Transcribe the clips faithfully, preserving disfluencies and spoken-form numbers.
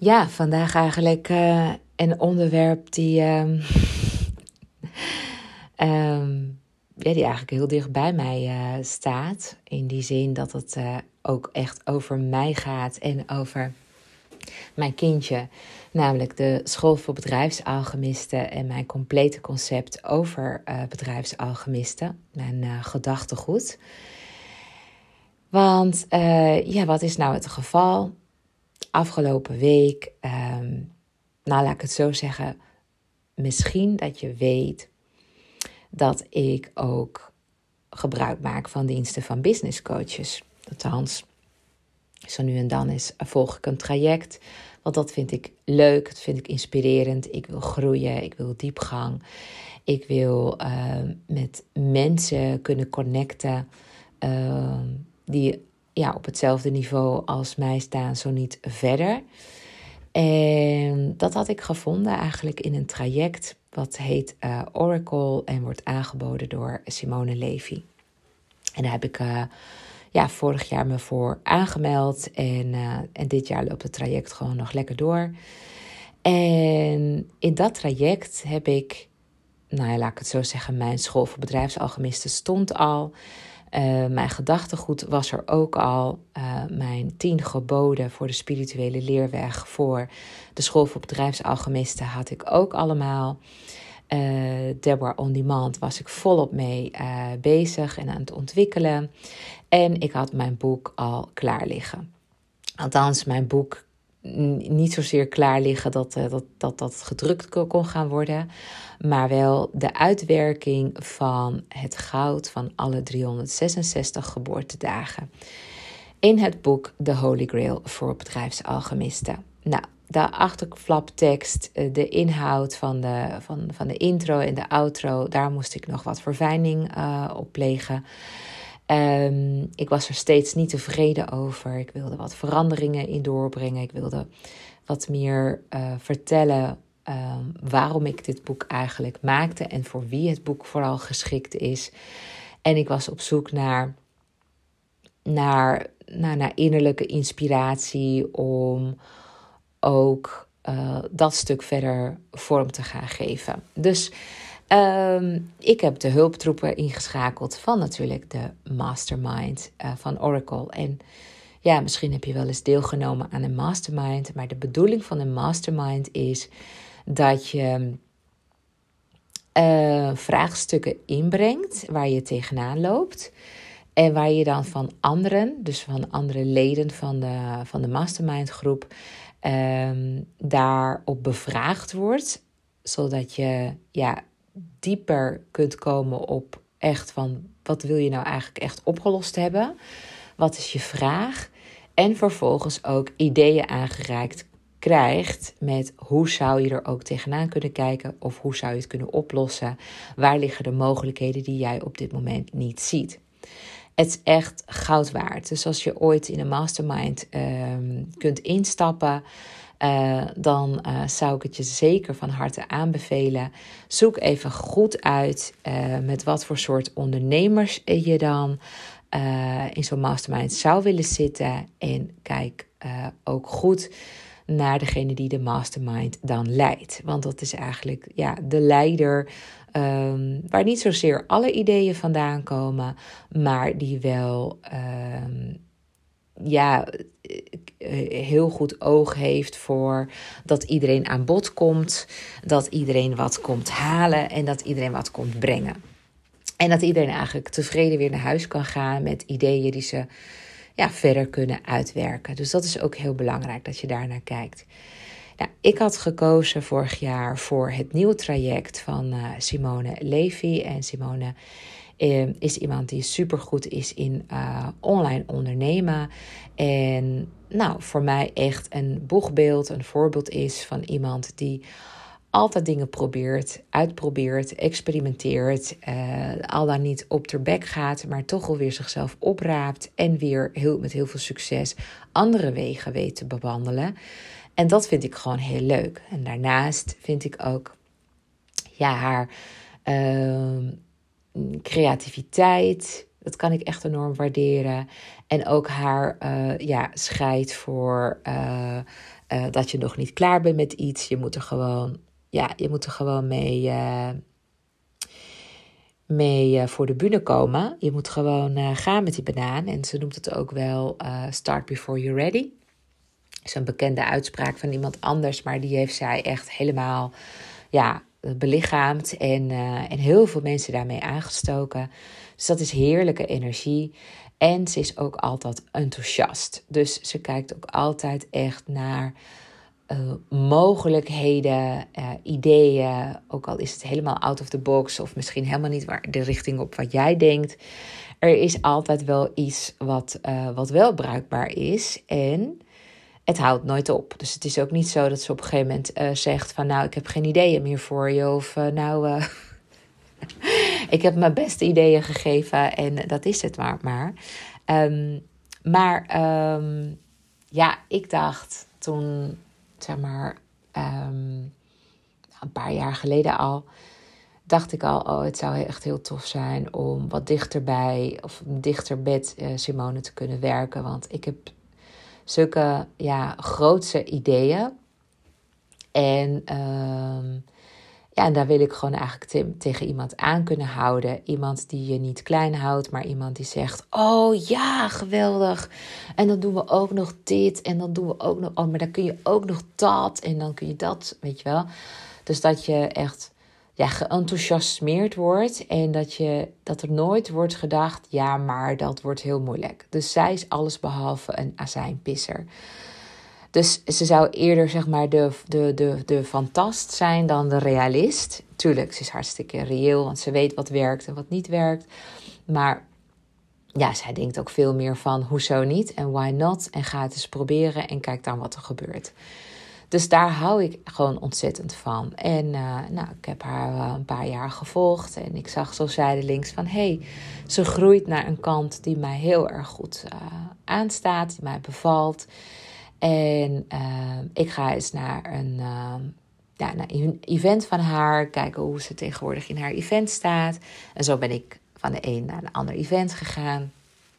Ja, vandaag eigenlijk uh, een onderwerp die, um, um, ja, die eigenlijk heel dicht bij mij uh, staat. In die zin dat het uh, ook echt over mij gaat en over mijn kindje. Namelijk de School voor Bedrijfsalchemisten en mijn complete concept over uh, bedrijfsalchemisten. Mijn uh, gedachtegoed. Want uh, ja, wat is nou het geval? Afgelopen week, um, nou laat ik het zo zeggen, misschien dat je weet dat ik ook gebruik maak van diensten van business coaches. Althans, zo nu en dan is, volg ik een traject, want dat vind ik leuk, dat vind ik inspirerend. Ik wil groeien, ik wil diepgang, ik wil uh, met mensen kunnen connecten uh, die ja, op hetzelfde niveau als mij staan, zo niet verder. En dat had ik gevonden eigenlijk in een traject wat heet uh, Oracle en wordt aangeboden door Simone Levy. En daar heb ik uh, ja, vorig jaar me voor aangemeld en, uh, en dit jaar loopt het traject gewoon nog lekker door. En in dat traject heb ik, nou ja, laat ik het zo zeggen, mijn school voor bedrijfsalchemisten stond al. Uh, mijn gedachtegoed was er ook al. Uh, mijn tien geboden voor de spirituele leerweg voor de school voor bedrijfsalchemisten had ik ook allemaal. Uh, Deborah On Demand was ik volop mee uh, bezig en aan het ontwikkelen. En ik had mijn boek al klaar liggen. Althans, mijn boek niet zozeer klaar liggen dat, uh, dat, dat dat gedrukt kon gaan worden, maar wel de uitwerking van het goud van alle driehonderdzesenzestig geboortedagen in het boek The Holy Grail voor bedrijfsalchemisten. Nou, de achterflaptekst, de inhoud van de, van, van de intro en de outro, daar moest ik nog wat verfijning uh, op plegen. Um, ik was er steeds niet tevreden over. Ik wilde wat veranderingen in doorbrengen. Ik wilde wat meer uh, vertellen um, waarom ik dit boek eigenlijk maakte en voor wie het boek vooral geschikt is. En ik was op zoek naar, naar, naar, naar innerlijke inspiratie om ook uh, dat stuk verder vorm te gaan geven. Dus Um, ik heb de hulptroepen ingeschakeld van natuurlijk de mastermind uh, van Oracle. En ja, misschien heb je wel eens deelgenomen aan een mastermind. Maar de bedoeling van een mastermind is dat je uh, vraagstukken inbrengt waar je tegenaan loopt. En waar je dan van anderen, dus van andere leden van de, van de mastermind groep, um, daarop bevraagd wordt. Zodat je ja, dieper kunt komen op echt van wat wil je nou eigenlijk echt opgelost hebben? Wat is je vraag? En vervolgens ook ideeën aangereikt krijgt met hoe zou je er ook tegenaan kunnen kijken of hoe zou je het kunnen oplossen? Waar liggen de mogelijkheden die jij op dit moment niet ziet? Het is echt goud waard. Dus als je ooit in een mastermind um, kunt instappen, Uh, dan uh, zou ik het je zeker van harte aanbevelen. Zoek even goed uit uh, met wat voor soort ondernemers je dan uh, in zo'n mastermind zou willen zitten. En kijk uh, ook goed naar degene die de mastermind dan leidt. Want dat is eigenlijk ja, de leider um, waar niet zozeer alle ideeën vandaan komen, maar die wel Um, ja, heel goed oog heeft voor dat iedereen aan bod komt, dat iedereen wat komt halen en dat iedereen wat komt brengen. En dat iedereen eigenlijk tevreden weer naar huis kan gaan met ideeën die ze ja, verder kunnen uitwerken. Dus dat is ook heel belangrijk dat je daar naar kijkt. Nou, ik had gekozen vorig jaar voor het nieuwe traject van uh, Simone Levy. En Simone uh, is iemand die supergoed is in uh, online ondernemen. En nou, voor mij echt een boegbeeld, een voorbeeld is van iemand die altijd dingen probeert, uitprobeert, experimenteert. Uh, al dan niet op ter bek gaat, maar toch alweer zichzelf opraapt. En weer heel, met heel veel succes andere wegen weet te bewandelen. En dat vind ik gewoon heel leuk. En daarnaast vind ik ook ja, haar uh, creativiteit. Dat kan ik echt enorm waarderen. En ook haar uh, ja, scheid voor uh, uh, dat je nog niet klaar bent met iets. Je moet er gewoon, ja, je moet er gewoon mee, uh, mee uh, voor de bühne komen. Je moet gewoon uh, gaan met die banaan. En ze noemt het ook wel uh, start before you're ready. Dat is een bekende uitspraak van iemand anders, maar die heeft zij echt helemaal ja, belichaamd en, uh, en heel veel mensen daarmee aangestoken. Dus dat is heerlijke energie. En ze is ook altijd enthousiast. Dus ze kijkt ook altijd echt naar uh, mogelijkheden, uh, ideeën. Ook al is het helemaal out of the box of misschien helemaal niet waar de richting op wat jij denkt. Er is altijd wel iets wat, uh, wat wel bruikbaar is. En het houdt nooit op. Dus het is ook niet zo dat ze op een gegeven moment uh, zegt van nou, ik heb geen ideeën meer voor je. Of uh, nou, uh, ik heb mijn beste ideeën gegeven en dat is het maar. Maar, um, maar um, ja, ik dacht toen, zeg maar, um, een paar jaar geleden al, dacht ik al, oh, het zou echt heel tof zijn om wat dichterbij of dichter met uh, Simone te kunnen werken. Want ik heb zulke ja, grootse ideeën. En, um, ja, en daar wil ik gewoon eigenlijk te, tegen iemand aan kunnen houden. Iemand die je niet klein houdt, maar iemand die zegt, oh ja, geweldig. En dan doen we ook nog dit. En dan doen we ook nog, oh, maar dan kun je ook nog dat. En dan kun je dat, weet je wel. Dus dat je echt ja, geenthousiasmeerd wordt. En dat, je, dat er nooit wordt gedacht, ja, maar dat wordt heel moeilijk. Dus zij is allesbehalve een azijnpisser. Dus ze zou eerder zeg maar de, de, de, de fantast zijn dan de realist. Tuurlijk, ze is hartstikke reëel, want ze weet wat werkt en wat niet werkt. Maar ja, zij denkt ook veel meer van hoezo niet en why not. En ga het eens proberen en kijk dan wat er gebeurt. Dus daar hou ik gewoon ontzettend van. En uh, nou, ik heb haar uh, een paar jaar gevolgd. En ik zag zo zijdelings van, hé, hey, ze groeit naar een kant die mij heel erg goed uh, aanstaat. Die mij bevalt. En uh, ik ga eens naar een, uh, ja, naar een event van haar. Kijken hoe ze tegenwoordig in haar event staat. En zo ben ik van de een naar een ander event gegaan.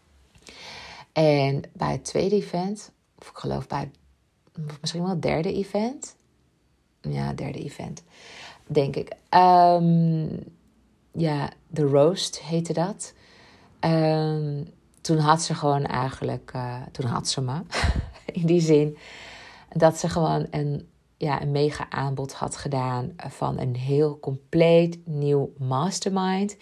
En bij het tweede event, of ik geloof bij misschien wel het derde event. Ja, het derde event, denk ik. Um, ja, The Roast heette dat. Um, toen had ze gewoon eigenlijk, uh, toen had ze me, in die zin, dat ze gewoon een, ja, een mega aanbod had gedaan van een heel compleet nieuw mastermind.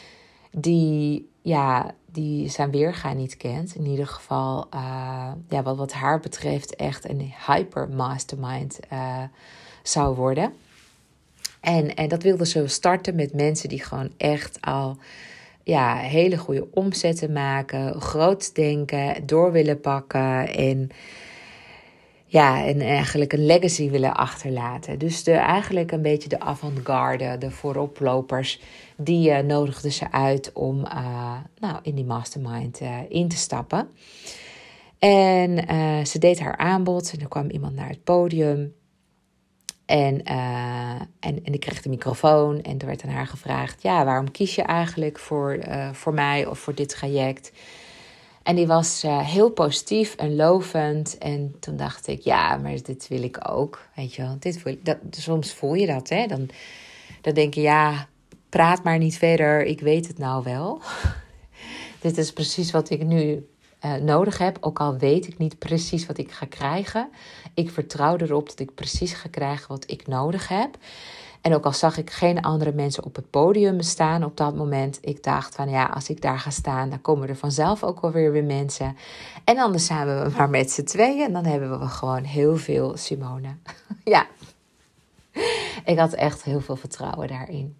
Die, ja, die zijn weerga niet kent. In ieder geval, uh, ja, wat, wat haar betreft echt een hyper mastermind uh, zou worden. En, en dat wilde ze starten met mensen die gewoon echt al ja, hele goede omzetten maken, groot denken, door willen pakken en ja, en eigenlijk een legacy willen achterlaten. Dus de, eigenlijk een beetje de avant-garde, de vooroplopers, die uh, nodigden ze uit om uh, nou, in die mastermind uh, in te stappen. En uh, ze deed haar aanbod en er kwam iemand naar het podium. En, uh, en, en ik kreeg de microfoon en er werd aan haar gevraagd, ja, waarom kies je eigenlijk voor, uh, voor mij of voor dit traject? En die was uh, heel positief en lovend. En toen dacht ik, ja, maar dit wil ik ook. Weet je wel, dit wil, dat, soms voel je dat, hè. Dan, dan denk je, ja, praat maar niet verder. Ik weet het nou wel. Dit is precies wat ik nu uh, nodig heb. Ook al weet ik niet precies wat ik ga krijgen. Ik vertrouw erop dat ik precies ga krijgen wat ik nodig heb. En ook al zag ik geen andere mensen op het podium staan op dat moment. Ik dacht van ja, als ik daar ga staan, dan komen er vanzelf ook alweer weer mensen. En anders zijn we maar met z'n tweeën. En dan hebben we gewoon heel veel Simone. Ja, ik had echt heel veel vertrouwen daarin.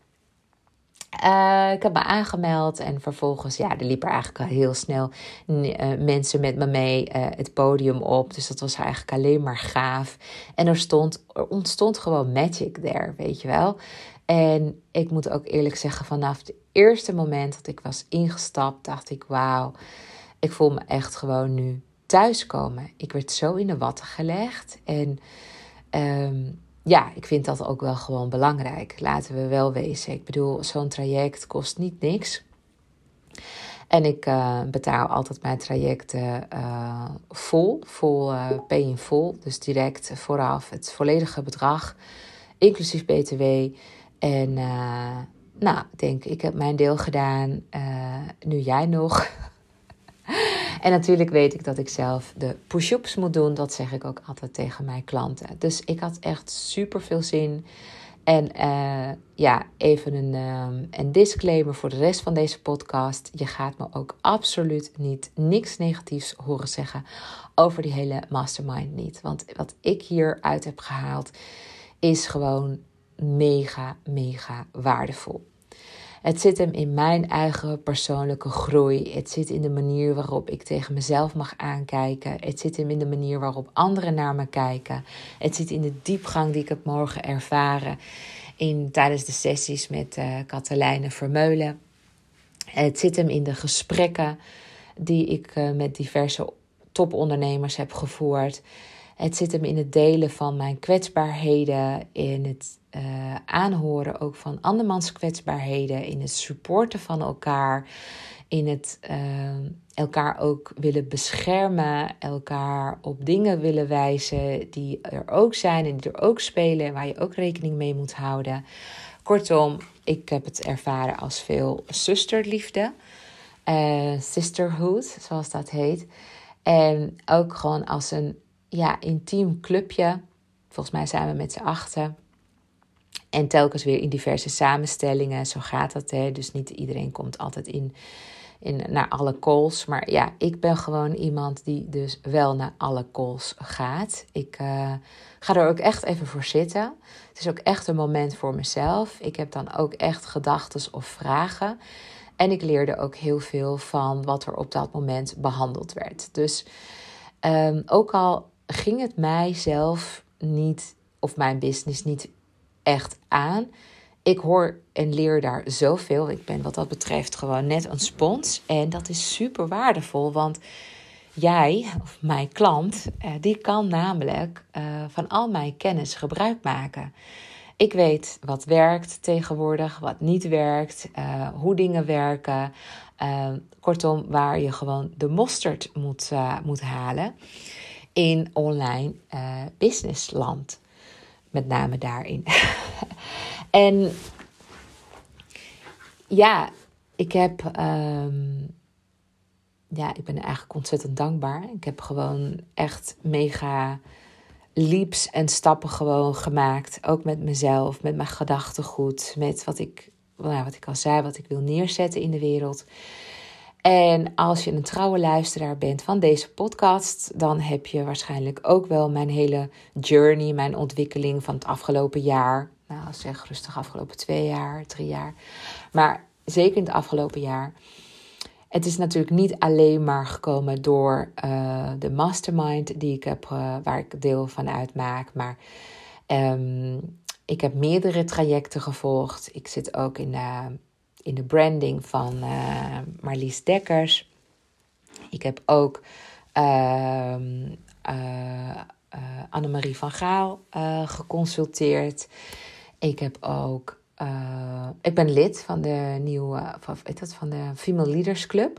Uh, ik heb me aangemeld en vervolgens, ja, er liepen eigenlijk al heel snel uh, mensen met me mee uh, het podium op. Dus dat was eigenlijk alleen maar gaaf. En er, stond, er ontstond gewoon magic there, weet je wel. En ik moet ook eerlijk zeggen, vanaf het eerste moment dat ik was ingestapt, dacht ik, wauw, ik voel me echt gewoon nu thuiskomen. Ik werd zo in de watten gelegd en Um, ja, ik vind dat ook wel gewoon belangrijk. Laten we wel wezen. Ik bedoel, zo'n traject kost niet niks. En ik uh, betaal altijd mijn trajecten uh, vol, vol uh, pay in full. Dus direct vooraf het volledige bedrag, inclusief B T W. En uh, nou, ik denk, ik heb mijn deel gedaan, uh, nu jij nog. En natuurlijk weet ik dat ik zelf de push-ups moet doen. Dat zeg ik ook altijd tegen mijn klanten. Dus ik had echt super veel zin. En uh, ja, even een, um, een disclaimer voor de rest van deze podcast. Je gaat me ook absoluut niet niks negatiefs horen zeggen over die hele mastermind niet. Want wat ik hieruit heb gehaald is gewoon mega, mega waardevol. Het zit hem in mijn eigen persoonlijke groei. Het zit in de manier waarop ik tegen mezelf mag aankijken. Het zit hem in de manier waarop anderen naar me kijken. Het zit in de diepgang die ik heb mogen ervaren in, tijdens de sessies met uh, Katelijne Vermeulen. Het zit hem in de gesprekken die ik uh, met diverse topondernemers heb gevoerd. Het zit hem in het delen van mijn kwetsbaarheden, in het uh, aanhoren ook van andermans kwetsbaarheden, in het supporten van elkaar, in het uh, elkaar ook willen beschermen, elkaar op dingen willen wijzen die er ook zijn en die er ook spelen en waar je ook rekening mee moet houden. Kortom, ik heb het ervaren als veel zusterliefde, uh, sisterhood, zoals dat heet. En ook gewoon als een ja, intiem clubje. Volgens mij zijn we met z'n achten. En telkens weer in diverse samenstellingen. Zo gaat dat, hè. Dus niet iedereen komt altijd in, in, naar alle calls. Maar ja, ik ben gewoon iemand die dus wel naar alle calls gaat. Ik uh, ga er ook echt even voor zitten. Het is ook echt een moment voor mezelf. Ik heb dan ook echt gedachten of vragen. En ik leerde ook heel veel van wat er op dat moment behandeld werd. Dus um, ook al ging het mijzelf niet, of mijn business niet echt aan. Ik hoor en leer daar zoveel. Ik ben wat dat betreft gewoon net een spons. En dat is super waardevol, want jij, of mijn klant, die kan namelijk uh, van al mijn kennis gebruik maken. Ik weet wat werkt tegenwoordig, wat niet werkt, uh, hoe dingen werken. Uh, kortom, waar je gewoon de mosterd moet, uh, moet halen in online uh, businessland. Met name daarin. En ja, ik heb... Um, ja, ik ben eigenlijk ontzettend dankbaar. Ik heb gewoon echt mega leaps en stappen gewoon gemaakt. Ook met mezelf, met mijn gedachtegoed. Met wat ik, nou, wat ik al zei, wat ik wil neerzetten in de wereld. En als je een trouwe luisteraar bent van deze podcast, dan heb je waarschijnlijk ook wel mijn hele journey, mijn ontwikkeling van het afgelopen jaar. Nou, zeg rustig afgelopen twee jaar, drie jaar. Maar zeker in het afgelopen jaar. Het is natuurlijk niet alleen maar gekomen door uh, de mastermind die ik heb, uh, waar ik deel van uitmaak. Maar um, ik heb meerdere trajecten gevolgd. Ik zit ook in de, in de branding van uh, Marlies Dekkers. Ik heb ook uh, uh, uh, Annemarie van Gaal uh, geconsulteerd. Ik heb ook... Uh, ik ben lid van de nieuwe, van, weet dat, van de Female Leaders Club.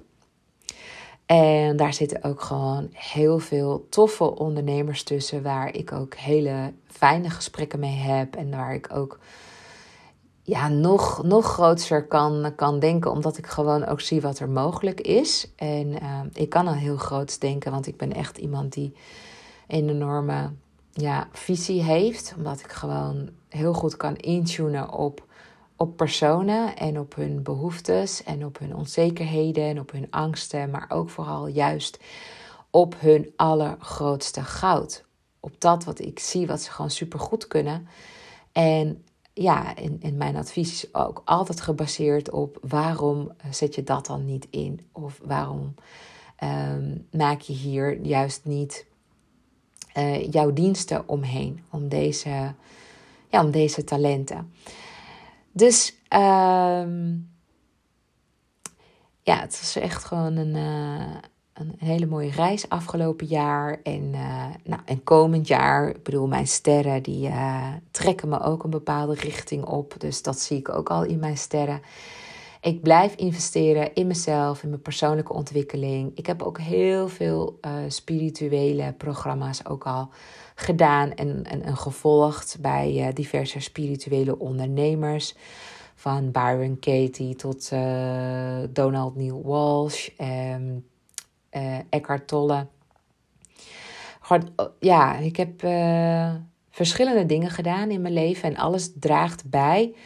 En daar zitten ook gewoon heel veel toffe ondernemers tussen, waar ik ook hele fijne gesprekken mee heb. En waar ik ook ja, nog, nog groter kan, kan denken, omdat ik gewoon ook zie wat er mogelijk is. En uh, ik kan al heel groot denken, want ik ben echt iemand die een enorme ja, visie heeft. Omdat ik gewoon heel goed kan intunen op, op personen en op hun behoeftes en op hun onzekerheden en op hun angsten. Maar ook vooral juist op hun allergrootste goud. Op dat wat ik zie, wat ze gewoon supergoed kunnen. En ja, en, en mijn advies is ook altijd gebaseerd op waarom zet je dat dan niet in? Of waarom um, maak je hier juist niet uh, jouw diensten omheen? Om deze, ja, om deze talenten. Dus um, ja, het was echt gewoon een, uh, een hele mooie reis afgelopen jaar. En, uh, nou, en komend jaar, ik bedoel, mijn sterren die uh, trekken me ook een bepaalde richting op. Dus dat zie ik ook al in mijn sterren. Ik blijf investeren in mezelf, in mijn persoonlijke ontwikkeling. Ik heb ook heel veel uh, spirituele programma's ook al gedaan en, en, en gevolgd bij uh, diverse spirituele ondernemers. Van Byron Katie tot uh, Donald Neil Walsh, um, uh, Eckhart Tolle. Gewoon, ja, ik heb uh, verschillende dingen gedaan in mijn leven en alles draagt bij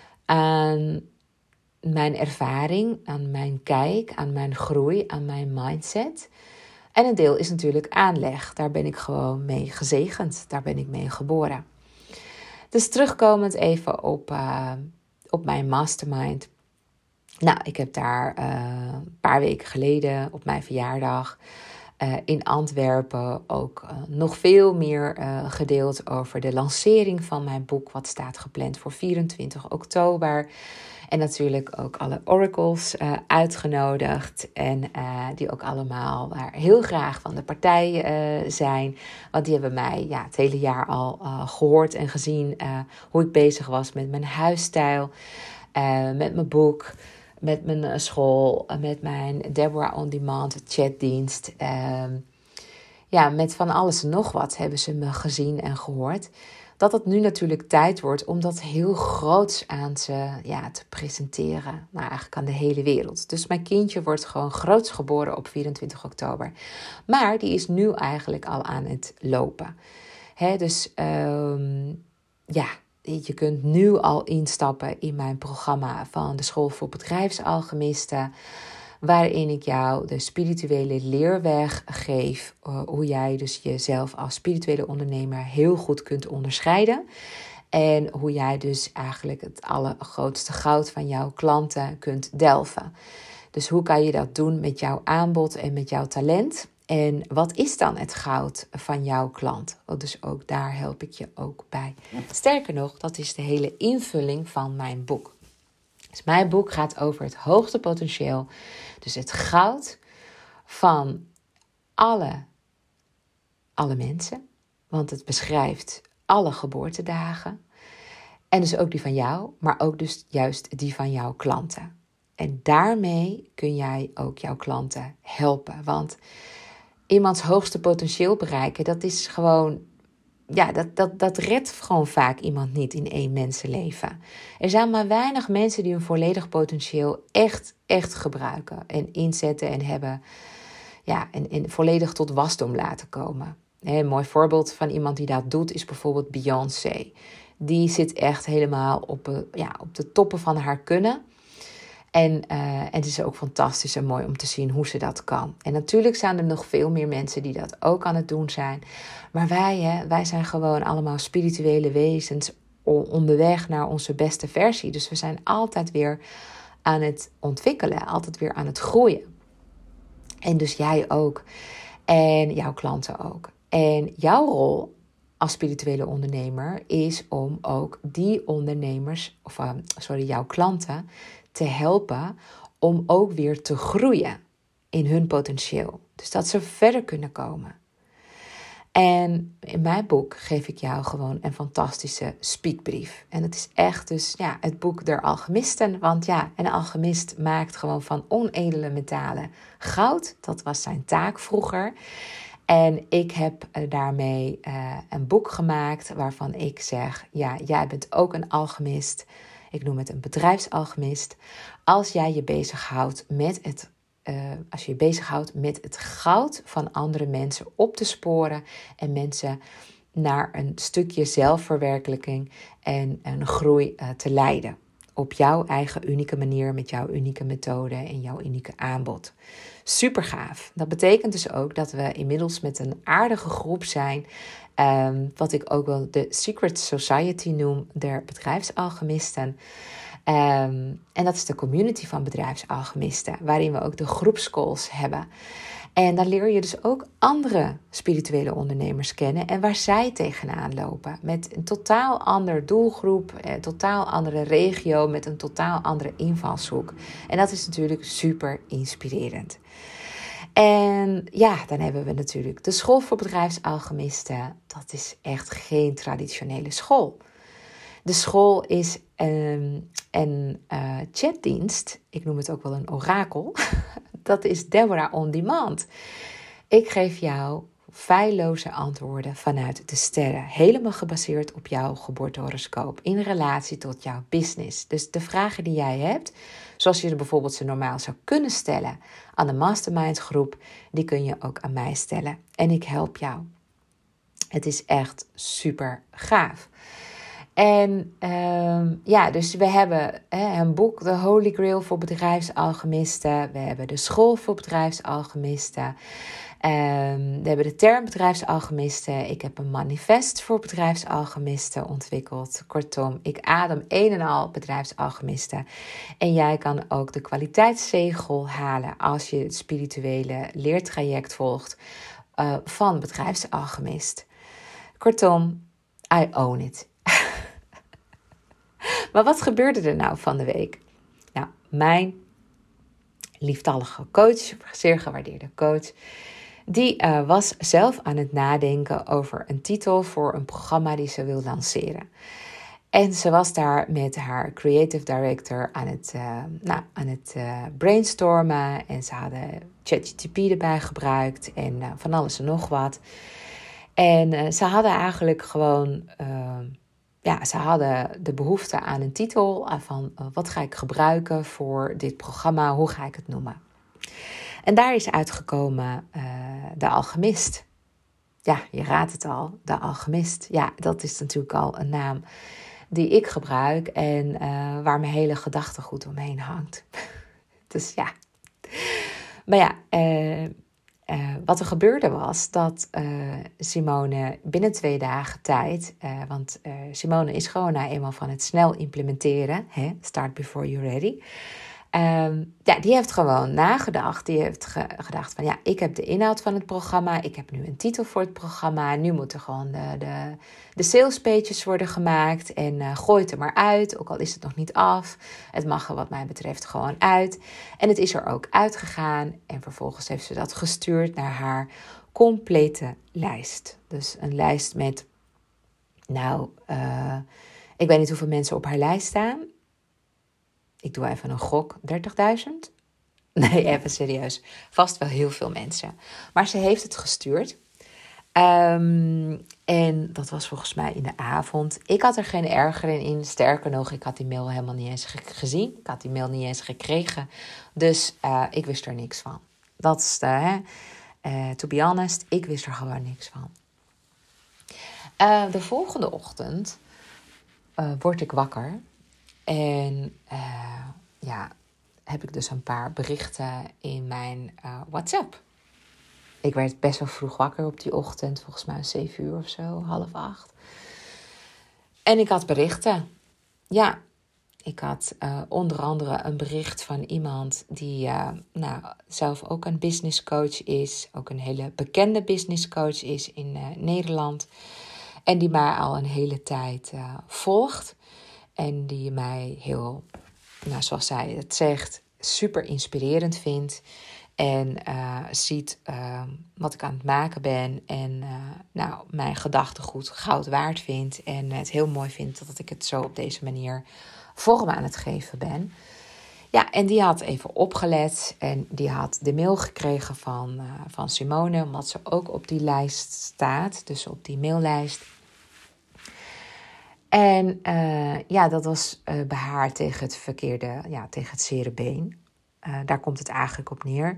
aan mijn ervaring, aan mijn kijk, aan mijn groei, aan mijn mindset. En een deel is natuurlijk aanleg. Daar ben ik gewoon mee gezegend. Daar ben ik mee geboren. Dus terugkomend even op, uh, op mijn mastermind. Nou, ik heb daar uh, een paar weken geleden op mijn verjaardag uh, in Antwerpen ook uh, nog veel meer uh, gedeeld over de lancering van mijn boek. Wat staat gepland voor vierentwintig oktober. En natuurlijk ook alle oracles uh, uitgenodigd. En uh, die ook allemaal daar heel graag van de partij uh, zijn. Want die hebben mij ja, het hele jaar al uh, gehoord en gezien uh, hoe ik bezig was met mijn huisstijl. Uh, met mijn boek, met mijn uh, school, uh, met mijn Deborah On Demand chatdienst. Uh, ja, met van alles en nog wat hebben ze me gezien en gehoord. Dat het nu natuurlijk tijd wordt om dat heel groots aan ze ja, te presenteren. Nou, eigenlijk aan de hele wereld. Dus mijn kindje wordt gewoon groots geboren op vierentwintig oktober. Maar die is nu eigenlijk al aan het lopen. Hè, dus um, ja, je kunt nu al instappen in mijn programma van de School voor Bedrijfsalchemisten. Waarin ik jou de spirituele leerweg geef. Uh, hoe jij dus jezelf als spirituele ondernemer heel goed kunt onderscheiden. En hoe jij dus eigenlijk het allergrootste goud van jouw klanten kunt delven. Dus hoe kan je dat doen met jouw aanbod en met jouw talent? En wat is dan het goud van jouw klant? Dus ook daar help ik je ook bij. Sterker nog, dat is de hele invulling van mijn boek. Dus mijn boek gaat over het hoogste potentieel. Dus het goud van alle, alle mensen. Want het beschrijft alle geboortedagen. En dus ook die van jou, maar ook dus juist die van jouw klanten. En daarmee kun jij ook jouw klanten helpen. Want iemands hoogste potentieel bereiken, dat is gewoon... Ja, dat, dat, dat redt gewoon vaak iemand niet in één mensenleven. Er zijn maar weinig mensen die hun volledig potentieel echt, echt gebruiken. En inzetten en hebben. Ja, en, en volledig tot wasdom laten komen. Een mooi voorbeeld van iemand die dat doet is bijvoorbeeld Beyoncé. Die zit echt helemaal op, ja, op de toppen van haar kunnen. En, uh, en het is ook fantastisch en mooi om te zien hoe ze dat kan. En natuurlijk zijn er nog veel meer mensen die dat ook aan het doen zijn. Maar wij, hè, wij zijn gewoon allemaal spirituele wezens onderweg naar onze beste versie. Dus we zijn altijd weer aan het ontwikkelen, altijd weer aan het groeien. En dus jij ook. En jouw klanten ook. En jouw rol als spirituele ondernemer is om ook die ondernemers, of uh, sorry, jouw klanten te helpen om ook weer te groeien in hun potentieel. Dus dat ze verder kunnen komen. En in mijn boek geef ik jou gewoon een fantastische speakbrief. En het is echt dus ja, het boek der alchemisten. Want ja, een alchemist maakt gewoon van onedele metalen goud. Dat was zijn taak vroeger. En ik heb daarmee uh, een boek gemaakt waarvan ik zeg, ja, jij bent ook een alchemist. Ik noem het een bedrijfsalchemist. Als jij je bezighoudt met het, uh, als je je bezighoudt met het goud van andere mensen op te sporen en mensen naar een stukje zelfverwerkelijking en een groei uh, te leiden. Op jouw eigen unieke manier, met jouw unieke methode en jouw unieke aanbod. Super gaaf. Dat betekent dus ook dat we inmiddels met een aardige groep zijn. Um, wat ik ook wel de Secret Society noem, der bedrijfsalchemisten. Um, en dat is de community van bedrijfsalchemisten, waarin we ook de groepscalls hebben. En dan leer je dus ook andere spirituele ondernemers kennen en waar zij tegenaan lopen. Met een totaal ander doelgroep, een totaal andere regio, met een totaal andere invalshoek. En dat is natuurlijk super inspirerend. En ja, dan hebben we natuurlijk de School voor Bedrijfsalchemisten. Dat is echt geen traditionele school. De school is um, een uh, chatdienst. Ik noem het ook wel een orakel. Dat is Deborah On Demand. Ik geef jou feilloze antwoorden vanuit de sterren. Helemaal gebaseerd op jouw geboortehoroscoop. In relatie tot jouw business. Dus de vragen die jij hebt, zoals je bijvoorbeeld ze normaal zou kunnen stellen aan de mastermind groep, die kun je ook aan mij stellen. En ik help jou. Het is echt super gaaf. En um, ja, dus we hebben hè, een boek, The Holy Grail voor bedrijfsalchemisten. We hebben de school voor bedrijfsalchemisten. Um, we hebben de term bedrijfsalchemisten. Ik heb een manifest voor bedrijfsalchemisten ontwikkeld. Kortom, ik adem een en al bedrijfsalchemisten. En jij kan ook de kwaliteitszegel halen als je het spirituele leertraject volgt uh, van bedrijfsalchemist. Kortom, I own it. Maar wat gebeurde er nou van de week? Nou, mijn lieftallige coach, zeer gewaardeerde coach, die uh, was zelf aan het nadenken over een titel voor een programma die ze wil lanceren. En ze was daar met haar creative director aan het, uh, nou, aan het uh, brainstormen. En ze hadden ChatGPT erbij gebruikt en uh, van alles en nog wat. En uh, ze hadden eigenlijk gewoon... Uh, Ja, ze hadden de behoefte aan een titel van uh, wat ga ik gebruiken voor dit programma, hoe ga ik het noemen. En daar is uitgekomen uh, De Alchemist. Ja, je raadt het al, De Alchemist. Ja, dat is natuurlijk al een naam die ik gebruik en uh, waar mijn hele gedachtegoed omheen hangt. Dus ja. Maar ja, uh, Uh, wat er gebeurde was dat uh, Simone binnen twee dagen tijd, uh, want uh, Simone is gewoon nou eenmaal van het snel implementeren, hè? Start before you're ready. Um, ja, die heeft gewoon nagedacht. Die heeft ge- gedacht van ja, ik heb de inhoud van het programma. Ik heb nu een titel voor het programma. Nu moeten gewoon de, de, de salespages worden gemaakt. En uh, gooi het er maar uit, ook al is het nog niet af. Het mag er wat mij betreft gewoon uit. En het is er ook uitgegaan. En vervolgens heeft ze dat gestuurd naar haar complete lijst. Dus een lijst met, nou, uh, ik weet niet hoeveel mensen op haar lijst staan. Ik doe even een gok, dertigduizend? Nee, even serieus. Vast wel heel veel mensen. Maar ze heeft het gestuurd. Um, en dat was volgens mij in de avond. Ik had er geen erger in. Sterker nog, ik had die mail helemaal niet eens gezien. Ik had die mail niet eens gekregen. Dus uh, ik wist er niks van. Dat is de, hè. Uh, to be honest, ik wist er gewoon niks van. Uh, de volgende ochtend uh, word ik wakker. En uh, ja, heb ik dus een paar berichten in mijn uh, WhatsApp. Ik werd best wel vroeg wakker op die ochtend. Volgens mij zeven uur of zo, half acht. En ik had berichten. Ja, ik had uh, onder andere een bericht van iemand die uh, nou, zelf ook een business coach is. Ook een hele bekende business coach is in uh, Nederland. En die mij al een hele tijd uh, volgt. En die mij heel, nou, zoals zij het zegt, super inspirerend vindt. En uh, ziet uh, wat ik aan het maken ben. En uh, nou, mijn gedachtegoed goud waard vindt. En het heel mooi vindt dat ik het zo op deze manier vorm aan het geven ben. Ja, en die had even opgelet. En die had de mail gekregen van, uh, van Simone. Omdat ze ook op die lijst staat. Dus op die maillijst. En uh, ja, dat was uh, bij haar tegen het verkeerde, ja, tegen het zere been. Uh, daar komt het eigenlijk op neer.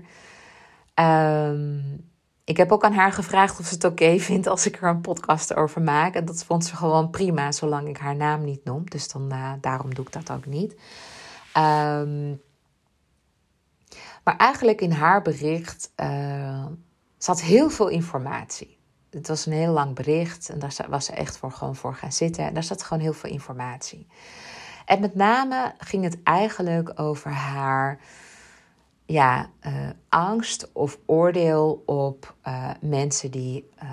Um, ik heb ook aan haar gevraagd of ze het oké okay vindt als ik er een podcast over maak. En dat vond ze gewoon prima, zolang ik haar naam niet noem. Dus dan, uh, daarom doe ik dat ook niet. Um, maar eigenlijk in haar bericht uh, zat heel veel informatie. Het was een heel lang bericht en daar was ze echt voor, gewoon voor gaan zitten. En daar zat gewoon heel veel informatie. En met name ging het eigenlijk over haar ja, uh, angst of oordeel op uh, mensen die, uh,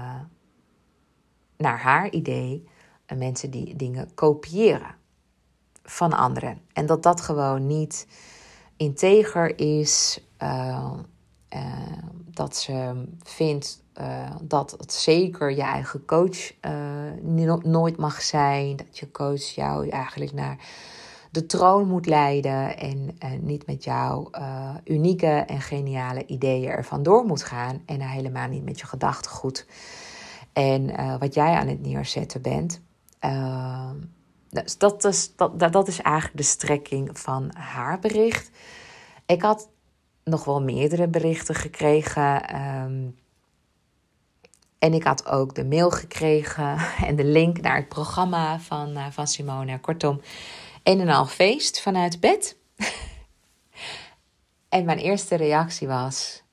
naar haar idee, uh, mensen die dingen kopiëren van anderen. En dat dat gewoon niet integer is uh, uh, dat ze vindt uh, dat het zeker je eigen coach uh, no- nooit mag zijn. Dat je coach jou eigenlijk naar de troon moet leiden en uh, niet met jouw uh, unieke en geniale ideeën er vandoor moet gaan. En uh, helemaal niet met je gedachtegoed en uh, wat jij aan het neerzetten bent. Uh, dus dat, is, dat, dat is eigenlijk de strekking van haar bericht. Ik had nog wel meerdere berichten gekregen. Um, en ik had ook de mail gekregen en de link naar het programma van, uh, van Simone. Kortom, een en al feest vanuit bed. En mijn eerste reactie was...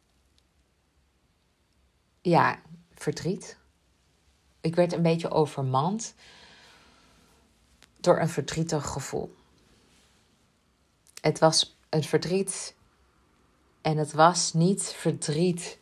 Ja, verdriet. Ik werd een beetje overmand door een verdrietig gevoel. Het was een verdriet en het was niet verdriet.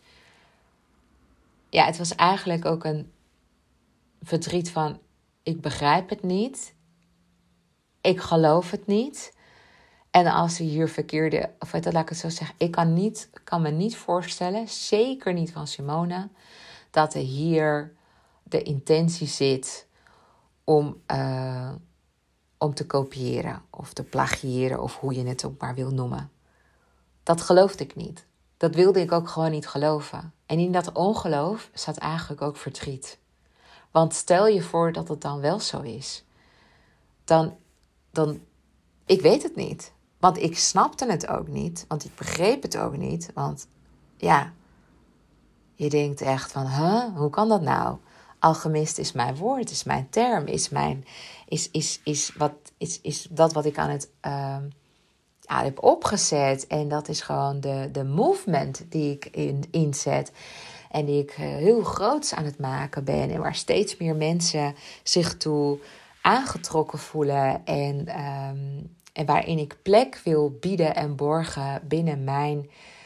Ja, het was eigenlijk ook een verdriet van... Ik begrijp het niet. Ik geloof het niet. En als je hier verkeerde... Of laat ik het zo zeggen. Ik kan, niet, kan me niet voorstellen, zeker niet van Simone... dat er hier de intentie zit om, uh, om te kopiëren... of te plagiëren, of hoe je het ook maar wil noemen. Dat geloofde ik niet. Dat wilde ik ook gewoon niet geloven. En in dat ongeloof zat eigenlijk ook verdriet. Want stel je voor dat het dan wel zo is. Dan, dan, ik weet het niet. Want ik snapte het ook niet. Want ik begreep het ook niet. Want ja, je denkt echt van, huh, hoe kan dat nou? Alchemist is mijn woord, is mijn term, is, mijn, is, is, is, wat, is, is dat wat ik aan het... Uh, Ja, heb opgezet. En dat is gewoon de, de movement die ik in, inzet. En die ik uh, heel groots aan het maken ben. En waar steeds meer mensen zich toe aangetrokken voelen. En, um, en waarin ik plek wil bieden en borgen binnen mijn,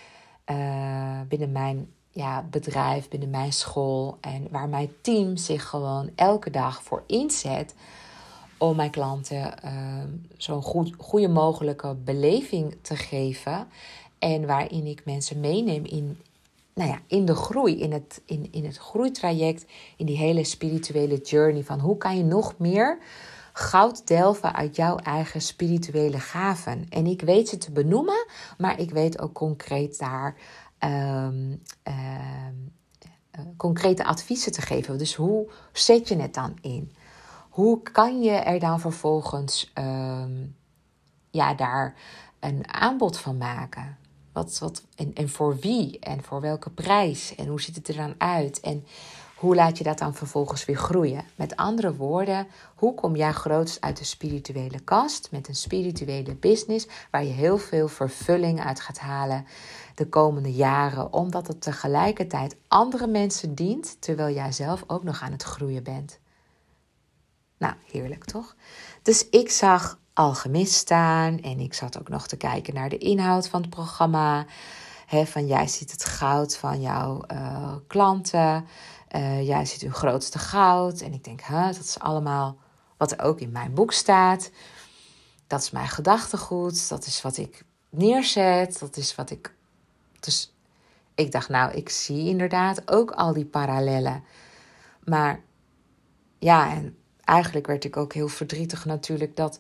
uh, binnen mijn ja, bedrijf, binnen mijn school. En waar mijn team zich gewoon elke dag voor inzet... om mijn klanten uh, zo'n goed, goede mogelijke beleving te geven. En waarin ik mensen meeneem in, nou ja, in de groei, in het, in, in het groeitraject, in die hele spirituele journey. Van hoe kan je nog meer goud delven uit jouw eigen spirituele gaven. En ik weet ze te benoemen, maar ik weet ook concreet daar um, um, uh, concrete adviezen te geven. Dus hoe zet je het dan in? Hoe kan je er dan vervolgens um, ja, daar een aanbod van maken? Wat, wat, en, en voor wie? En voor welke prijs? En hoe ziet het er dan uit? En hoe laat je dat dan vervolgens weer groeien? Met andere woorden, hoe kom jij grootst uit de spirituele kast... met een spirituele business... waar je heel veel vervulling uit gaat halen de komende jaren... omdat het tegelijkertijd andere mensen dient... terwijl jij zelf ook nog aan het groeien bent. Nou, heerlijk toch? Dus ik zag Alchemist staan en ik zat ook nog te kijken naar de inhoud van het programma. He, van jij ziet het goud van jouw uh, klanten, uh, jij ziet hun grootste goud. En ik denk, huh, dat is allemaal wat er ook in mijn boek staat. Dat is mijn gedachtegoed, dat is wat ik neerzet, dat is wat ik... Dus ik dacht, nou, ik zie inderdaad ook al die parallellen. Maar ja, en... Eigenlijk werd ik ook heel verdrietig natuurlijk dat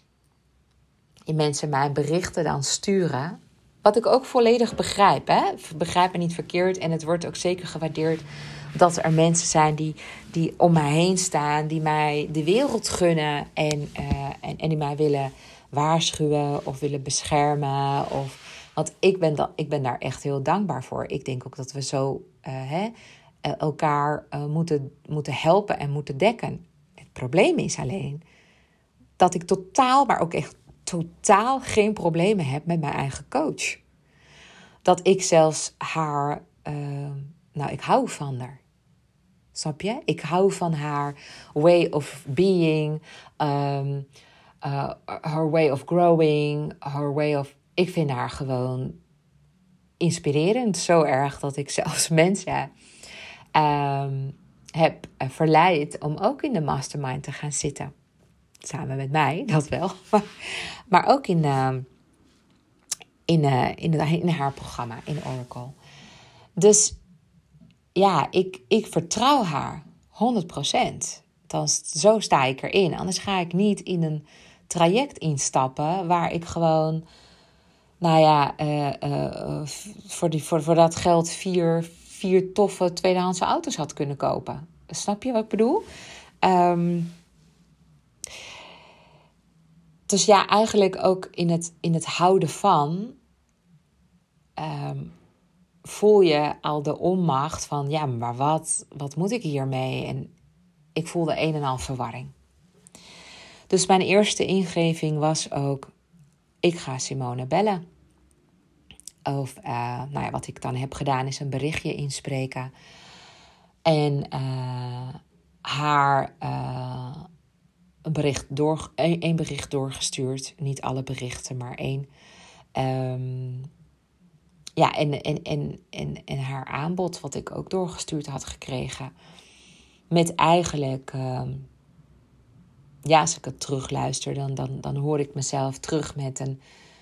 die mensen mijn berichten dan sturen. Wat ik ook volledig begrijp. Hè? Begrijp me niet verkeerd. En het wordt ook zeker gewaardeerd dat er mensen zijn die, die om mij heen staan. Die mij de wereld gunnen. En, uh, en, en die mij willen waarschuwen of willen beschermen. Of, want ik ben, da- ik ben daar echt heel dankbaar voor. Ik denk ook dat we zo uh, hè, elkaar uh, moeten, moeten helpen en moeten dekken. Het probleem is alleen dat ik totaal, maar ook echt totaal geen problemen heb met mijn eigen coach. Dat ik zelfs haar, uh, nou ik hou van haar. Snap je? Ik hou van haar way of being, um, uh, her way of growing, her way of... Ik vind haar gewoon inspirerend, zo erg dat ik zelfs mensen... Um, heb verleid om ook in de mastermind te gaan zitten. Samen met mij, dat wel. Maar ook in, uh, in, uh, in, in haar programma, in Oracle. Dus ja, ik, ik vertrouw haar honderd procent. Dan, zo sta ik erin. Anders ga ik niet in een traject instappen waar ik gewoon, nou ja, uh, uh, voor, die, voor, voor dat geld vier, vier toffe tweedehandse auto's had kunnen kopen. Snap je wat ik bedoel? Um, dus ja, eigenlijk ook in het, in het houden van Um, voel je al de onmacht van, ja, maar wat, wat moet ik hiermee? En ik voelde een en al verwarring. Dus mijn eerste ingeving was ook, ik ga Simone bellen. Of, uh, nou ja, wat ik dan heb gedaan is een berichtje inspreken. En uh, haar uh, een bericht door, een, een bericht doorgestuurd. Niet alle berichten, maar één. Um, Ja, en, en, en, en, en haar aanbod, wat ik ook doorgestuurd had gekregen. Met eigenlijk, uh, ja, als ik het terugluister, dan, dan, dan hoor ik mezelf terug met een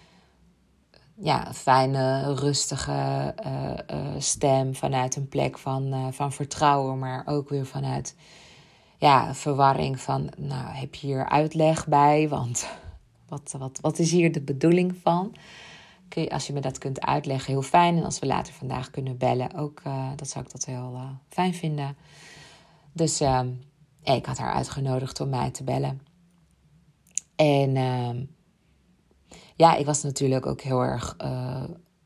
ja, fijne, rustige uh, uh, stem. Vanuit een plek van, uh, van vertrouwen, maar ook weer vanuit ja, verwarring van, nou, heb je hier uitleg bij? Want wat, wat, wat is hier de bedoeling van? Okay, als je me dat kunt uitleggen, heel fijn. En als we later vandaag kunnen bellen, ook, uh, dat zou ik dat heel uh, fijn vinden. Dus uh, ja, ik had haar uitgenodigd om mij te bellen. En uh, ja, ik was natuurlijk ook heel erg uh,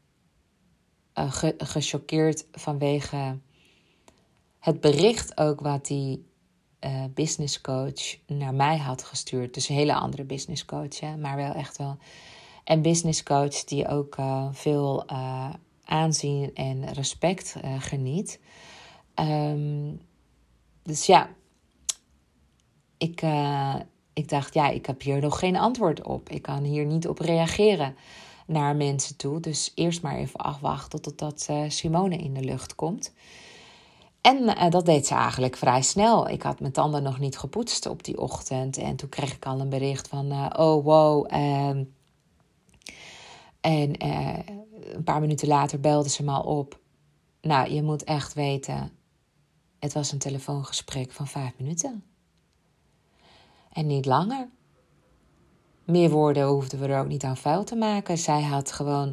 uh, ge- gechoqueerd vanwege het bericht ook wat die uh, business coach naar mij had gestuurd. Dus een hele andere business coach, hè, maar wel echt wel een business coach die ook uh, veel uh, aanzien en respect uh, geniet. Um, dus ja, ik, uh, ik dacht, ja, ik heb hier nog geen antwoord op. Ik kan hier niet op reageren naar mensen toe. Dus eerst maar even afwachten totdat uh, Simone in de lucht komt. En uh, dat deed ze eigenlijk vrij snel. Ik had mijn tanden nog niet gepoetst op die ochtend. En toen kreeg ik al een bericht van, uh, oh wow, uh, En uh, een paar minuten later belde ze me al op. Nou, je moet echt weten, het was een telefoongesprek van vijf minuten. En niet langer. Meer woorden hoefden we er ook niet aan vuil te maken. Zij had gewoon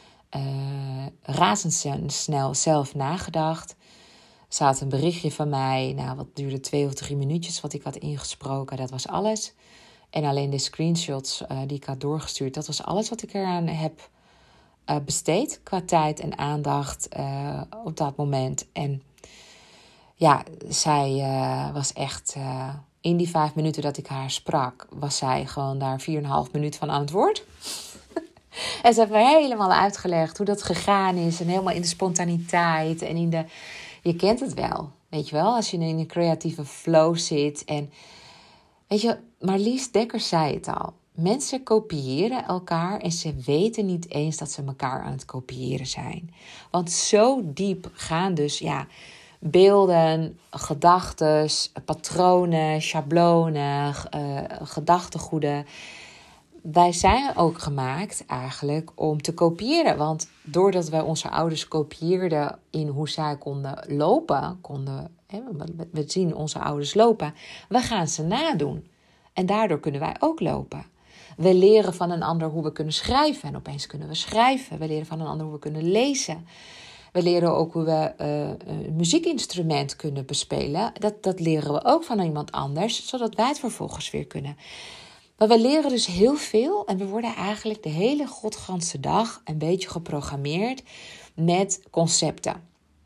uh, razendsnel zelf nagedacht. Ze had een berichtje van mij, nou, wat duurde twee of drie minuutjes wat ik had ingesproken. Dat was alles. En alleen de screenshots uh, die ik had doorgestuurd, dat was alles wat ik eraan heb Uh, besteed qua tijd en aandacht uh, op dat moment. En ja, zij uh, was echt uh, in die vijf minuten dat ik haar sprak, was zij gewoon daar vier en een half minuut van aan het woord. En ze heeft me helemaal uitgelegd hoe dat gegaan is en helemaal in de spontaniteit en in de, je kent het wel, weet je wel, als je in een creatieve flow zit. En weet je, Marlies Dekkers zei het al. Mensen kopiëren elkaar en ze weten niet eens dat ze elkaar aan het kopiëren zijn. Want zo diep gaan dus ja, beelden, gedachten, patronen, schablonen, uh, gedachtegoeden. Wij zijn ook gemaakt eigenlijk om te kopiëren. Want doordat wij onze ouders kopieerden in hoe zij konden lopen, konden, hè, we zien onze ouders lopen, we gaan ze nadoen. En daardoor kunnen wij ook lopen. We leren van een ander hoe we kunnen schrijven. En opeens kunnen we schrijven. We leren van een ander hoe we kunnen lezen. We leren ook hoe we uh, een muziekinstrument kunnen bespelen. Dat, dat leren we ook van iemand anders, zodat wij het vervolgens weer kunnen. Maar we leren dus heel veel. En we worden eigenlijk de hele godganse dag een beetje geprogrammeerd met concepten.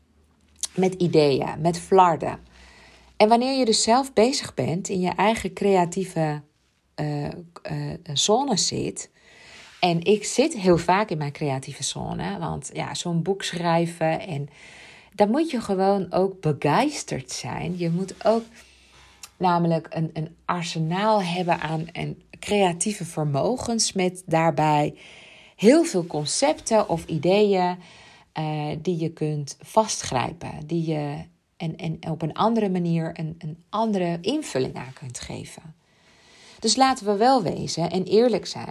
Met ideeën, met flarden. En wanneer je dus zelf bezig bent in je eigen creatieve uh, uh, zone zit. En ik zit heel vaak in mijn creatieve zone. Want ja, zo'n boek schrijven. En dan moet je gewoon ook begeisterd zijn. Je moet ook namelijk een, een arsenaal hebben aan een creatieve vermogens. Met daarbij heel veel concepten of ideeën uh, die je kunt vastgrijpen. Die je en, en op een andere manier een, een andere invulling aan kunt geven. Dus laten we wel wezen en eerlijk zijn.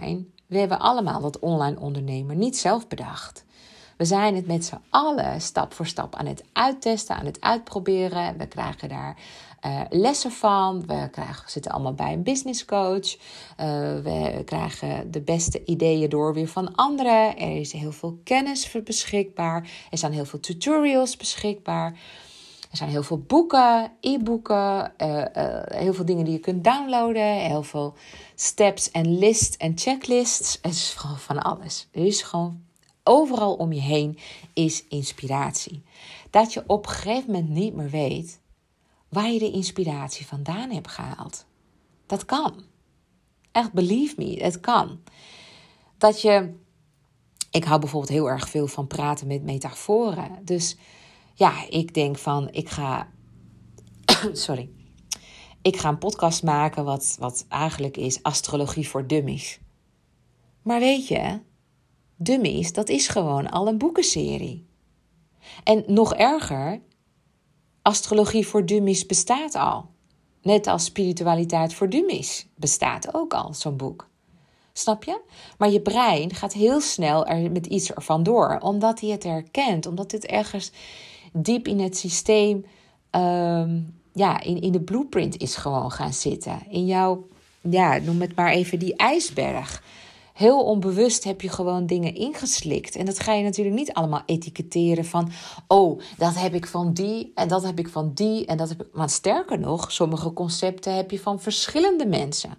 We hebben allemaal dat online ondernemer niet zelf bedacht. We zijn het met z'n allen stap voor stap aan het uittesten, aan het uitproberen. We krijgen daar uh, lessen van. We, krijgen, we zitten allemaal bij een business coach. Uh, we krijgen de beste ideeën door weer van anderen. Er is heel veel kennis beschikbaar. Er zijn heel veel tutorials beschikbaar. Er zijn heel veel boeken, e-boeken, uh, uh, heel veel dingen die je kunt downloaden. Heel veel steps en lists en checklists. Het is gewoon van alles. Er is gewoon overal om je heen is inspiratie. Dat je op een gegeven moment niet meer weet waar je de inspiratie vandaan hebt gehaald. Dat kan. Echt, believe me, het kan. Dat je... Ik hou bijvoorbeeld heel erg veel van praten met metaforen. Dus ja, ik denk van, ik ga... Sorry. Ik ga een podcast maken wat, wat eigenlijk is astrologie voor dummies. Maar weet je, dummies, dat is gewoon al een boekenserie. En nog erger, astrologie voor dummies bestaat al. Net als spiritualiteit voor dummies bestaat ook al, zo'n boek. Snap je? Maar je brein gaat heel snel er met iets ervan door. Omdat hij het herkent. Omdat dit ergens diep in het systeem... Um, ja, in, in de blueprint is gewoon gaan zitten. In jouw, ja, noem het maar even die ijsberg. Heel onbewust heb je gewoon dingen ingeslikt. En dat ga je natuurlijk niet allemaal etiketteren van... oh, dat heb ik van die en dat heb ik van die. En dat heb ik... Maar sterker nog, sommige concepten heb je van verschillende mensen.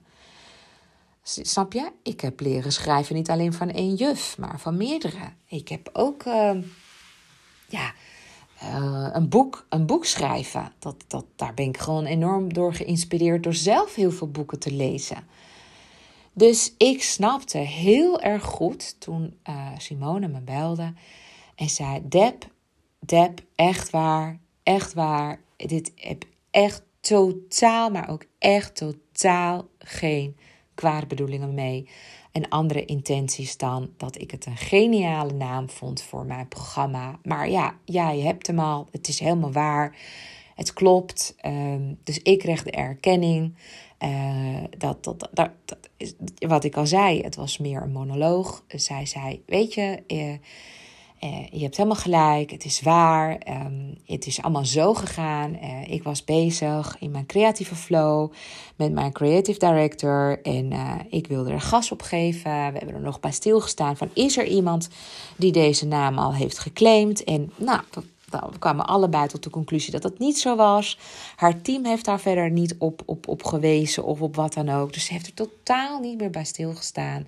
Snap je? Ik heb leren schrijven niet alleen van één juf, maar van meerdere. Ik heb ook uh, ja, uh, een, boek, een boek schrijven. Dat, dat, daar ben ik gewoon enorm door geïnspireerd... door zelf heel veel boeken te lezen. Dus ik snapte heel erg goed toen uh, Simone me belde en zei... Deb, Deb, echt waar, echt waar. Dit heb echt totaal, maar ook echt totaal geen kwade bedoelingen mee. En andere intenties dan dat ik het een geniale naam vond voor mijn programma. Maar ja, ja, je hebt hem al. Het is helemaal waar. Het klopt. Um, dus ik kreeg de erkenning. Uh, dat, dat, dat, dat is wat ik al zei. Het was meer een monoloog. Zij zei, weet je, uh, uh, je hebt helemaal gelijk. Het is waar. Um, het is allemaal zo gegaan. Uh, ik was bezig in mijn creatieve flow met mijn creative director. En uh, ik wilde er gas op geven. We hebben er nog bij stilgestaan van, is er iemand die deze naam al heeft geclaimd? En nou... Nou, we kwamen allebei tot de conclusie dat dat niet zo was. Haar team heeft daar verder niet op, op, op gewezen of op wat dan ook. Dus ze heeft er totaal niet meer bij stilgestaan.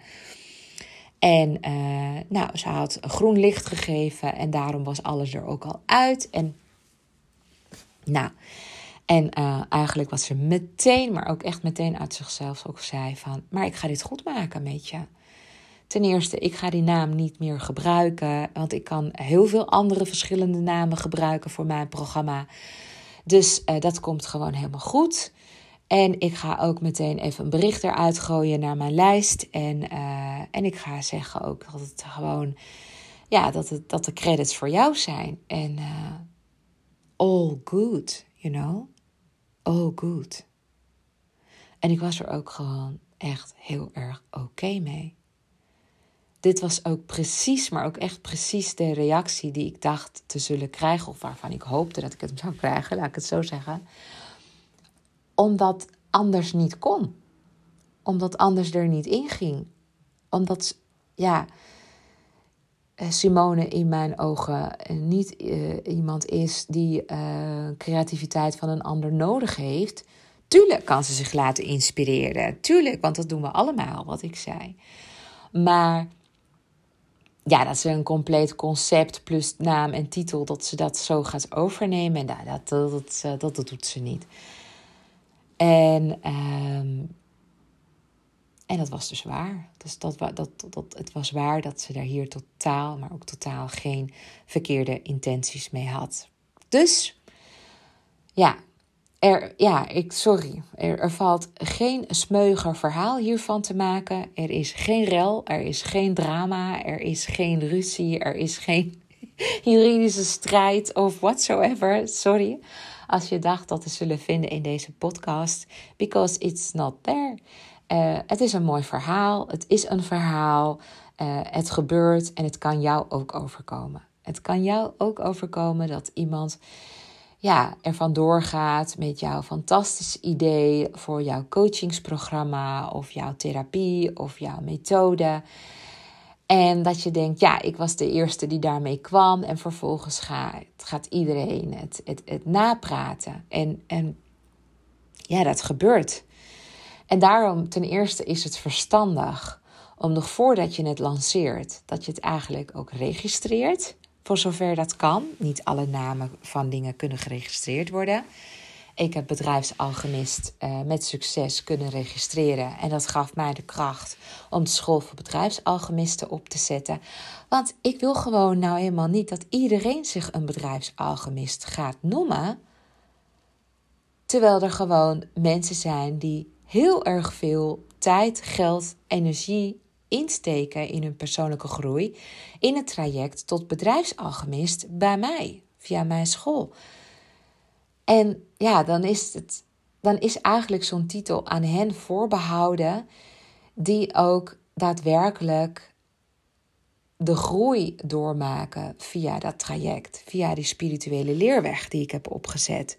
En uh, nou, ze had groen licht gegeven en daarom was alles er ook al uit. En nou, en uh, eigenlijk wat ze meteen, maar ook echt meteen uit zichzelf ook zei van... maar ik ga dit goed maken met je. Ten eerste, ik ga die naam niet meer gebruiken, want ik kan heel veel andere verschillende namen gebruiken voor mijn programma. Dus uh, dat komt gewoon helemaal goed. En ik ga ook meteen even een bericht eruit gooien naar mijn lijst. En, uh, en ik ga zeggen ook dat het gewoon, ja, dat, het, dat de credits voor jou zijn. En uh, all good, you know? All good. En ik was er ook gewoon echt heel erg oké okay mee. Dit was ook precies, maar ook echt precies de reactie die ik dacht te zullen krijgen. Of waarvan ik hoopte dat ik het zou krijgen, laat ik het zo zeggen. Omdat anders niet kon. Omdat anders er niet inging. Omdat, ja, Simone in mijn ogen niet uh, iemand is die uh, creativiteit van een ander nodig heeft. Tuurlijk kan ze zich laten inspireren. Tuurlijk, want dat doen we allemaal, wat ik zei. Maar... ja, dat ze een compleet concept plus naam en titel, dat ze dat zo gaat overnemen. Nou, dat, dat, dat, dat, dat doet ze niet. En, um, en dat was dus waar. Dus dat, dat, dat, dat, het was waar dat ze daar hier totaal, maar ook totaal geen verkeerde intenties mee had. Dus, ja... Er, ja, ik, sorry, er, er valt geen smeuiger verhaal hiervan te maken. Er is geen rel, er is geen drama, er is geen ruzie, er is geen juridische strijd of whatsoever. Sorry, als je dacht dat te zullen vinden in deze podcast. Because it's not there. uh, het is een mooi verhaal. Het is een verhaal. Uh, het gebeurt en het kan jou ook overkomen. Het kan jou ook overkomen dat iemand ja, er vandoor gaat met jouw fantastisch idee voor jouw coachingsprogramma of jouw therapie of jouw methode. En dat je denkt, ja, ik was de eerste die daarmee kwam. En vervolgens gaat, gaat iedereen het, het, het napraten. En, en ja, dat gebeurt. En daarom ten eerste is het verstandig om nog voordat je het lanceert, dat je het eigenlijk ook registreert. Voor zover dat kan. Niet alle namen van dingen kunnen geregistreerd worden. Ik heb Bedrijfsalchemist uh, met succes kunnen registreren. En dat gaf mij de kracht om de school voor bedrijfsalchemisten op te zetten. Want ik wil gewoon nou eenmaal niet dat iedereen zich een bedrijfsalchemist gaat noemen. Terwijl er gewoon mensen zijn die heel erg veel tijd, geld, energie insteken in hun persoonlijke groei. In het traject tot bedrijfsalchemist bij mij, via mijn school. En ja, dan is, het, dan is eigenlijk zo'n titel aan hen voorbehouden die ook daadwerkelijk de groei doormaken via dat traject, via die spirituele leerweg die ik heb opgezet.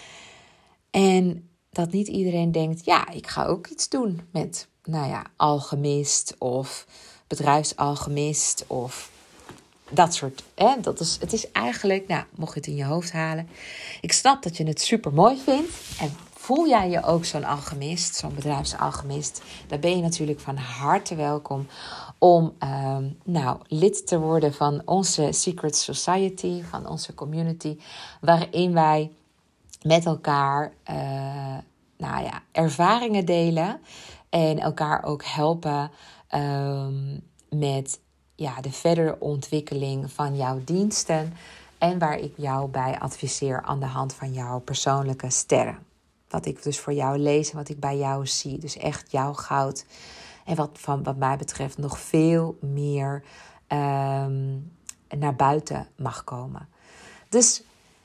En dat niet iedereen denkt, ja, ik ga ook iets doen met, nou ja, alchemist of bedrijfsalchemist of dat soort. Hè? Dat is, het is eigenlijk, nou, mocht je het in je hoofd halen. Ik snap dat je het super mooi vindt. En voel jij je ook zo'n alchemist, zo'n bedrijfsalchemist, dan ben je natuurlijk van harte welkom om um, nou, lid te worden van onze Secret Society, van onze community, waarin wij met elkaar uh, nou ja, ervaringen delen en elkaar ook helpen um, met ja, de verdere ontwikkeling van jouw diensten en waar ik jou bij adviseer aan de hand van jouw persoonlijke sterren. Wat ik dus voor jou lees en wat ik bij jou zie. Dus echt jouw goud. En wat van wat mij betreft nog veel meer um, naar buiten mag komen. Dus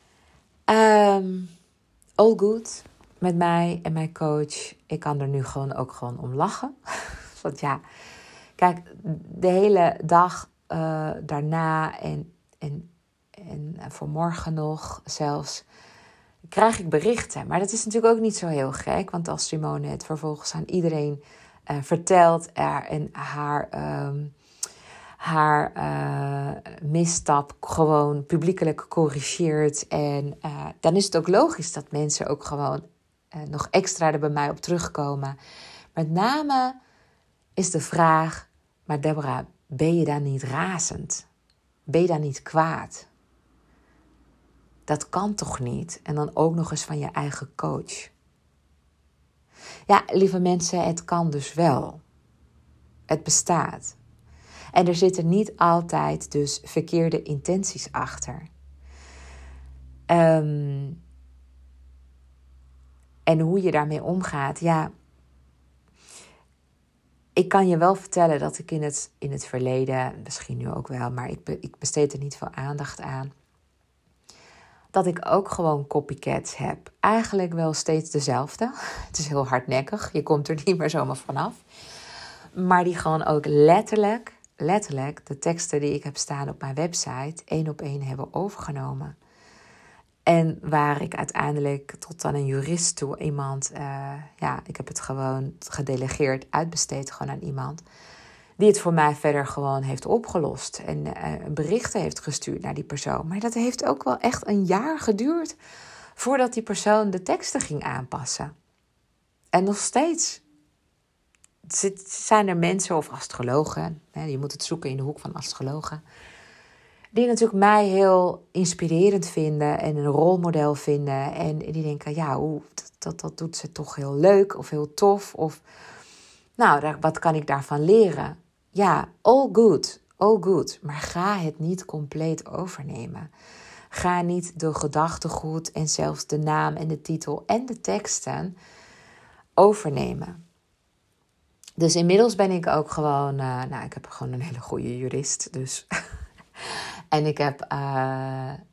um, all good met mij en mijn coach. Ik kan er nu gewoon ook gewoon om lachen. Want ja, kijk, de hele dag uh, daarna en, en, en voor morgen nog zelfs krijg ik berichten. Maar dat is natuurlijk ook niet zo heel gek. Want als Simone het vervolgens aan iedereen uh, vertelt uh, en haar, um, haar uh, misstap gewoon publiekelijk corrigeert. En uh, dan is het ook logisch dat mensen ook gewoon uh, nog extra er bij mij op terugkomen. Met name is de vraag, maar Deborah, ben je dan niet razend? Ben je dan niet kwaad? Dat kan toch niet? En dan ook nog eens van je eigen coach. Ja, lieve mensen, het kan dus wel. Het bestaat. En er zitten niet altijd dus verkeerde intenties achter. Um, en hoe je daarmee omgaat, ja. Ik kan je wel vertellen dat ik in het, in het verleden, misschien nu ook wel, maar ik, be, ik besteed er niet veel aandacht aan, dat ik ook gewoon copycats heb. Eigenlijk wel steeds dezelfde. Het is heel hardnekkig, je komt er niet meer zomaar vanaf. Maar die gewoon ook letterlijk, letterlijk de teksten die ik heb staan op mijn website één op één hebben overgenomen. En waar ik uiteindelijk tot aan een jurist toe iemand, uh, ja, ik heb het gewoon gedelegeerd, uitbesteed gewoon aan iemand, die het voor mij verder gewoon heeft opgelost en uh, berichten heeft gestuurd naar die persoon. Maar dat heeft ook wel echt een jaar geduurd voordat die persoon de teksten ging aanpassen. En nog steeds zijn er mensen of astrologen, hè, je moet het zoeken in de hoek van astrologen, die natuurlijk mij heel inspirerend vinden en een rolmodel vinden. En die denken, ja, oeh, dat, dat, dat doet ze toch heel leuk of heel tof. Of, nou, daar, wat kan ik daarvan leren? Ja, all good, all good. Maar ga het niet compleet overnemen. Ga niet de gedachtegoed en zelfs de naam en de titel en de teksten overnemen. Dus inmiddels ben ik ook gewoon, uh, nou, ik heb gewoon een hele goede jurist, dus... En ik heb uh,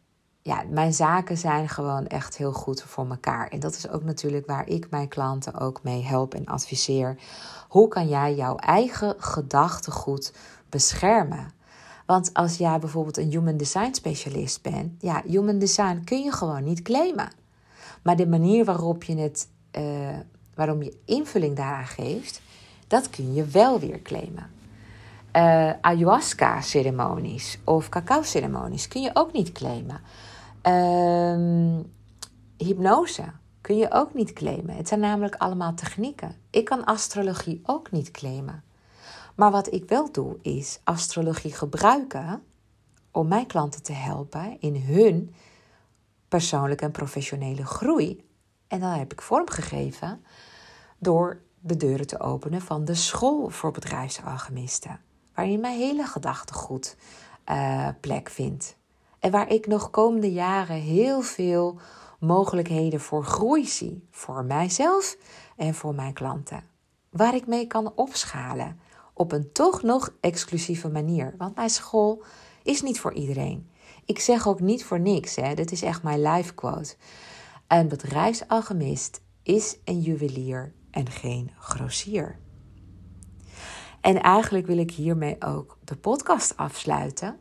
ja, mijn zaken zijn gewoon echt heel goed voor elkaar. En dat is ook natuurlijk waar ik mijn klanten ook mee help en adviseer. Hoe kan jij jouw eigen gedachtegoed beschermen? Want als jij bijvoorbeeld een human design specialist bent, ja, human design kun je gewoon niet claimen. Maar de manier waarop je het, uh, waarom je invulling daaraan geeft, dat kun je wel weer claimen. Uh, ayahuasca-ceremonies of cacao-ceremonies kun je ook niet claimen. Uh, hypnose kun je ook niet claimen. Het zijn namelijk allemaal technieken. Ik kan astrologie ook niet claimen. Maar wat ik wel doe is astrologie gebruiken om mijn klanten te helpen in hun persoonlijke en professionele groei. En dan heb ik vormgegeven door de deuren te openen van de school voor bedrijfsalchemisten. Waarin mijn hele gedachtegoed uh, plek vindt. En waar ik nog komende jaren heel veel mogelijkheden voor groei zie. Voor mijzelf en voor mijn klanten. Waar ik mee kan opschalen. Op een toch nog exclusieve manier. Want mijn school is niet voor iedereen. Ik zeg ook niet voor niks. Hè. Dit is echt mijn life quote. Een bedrijfsalchemist is een juwelier en geen grossier. En eigenlijk wil ik hiermee ook de podcast afsluiten.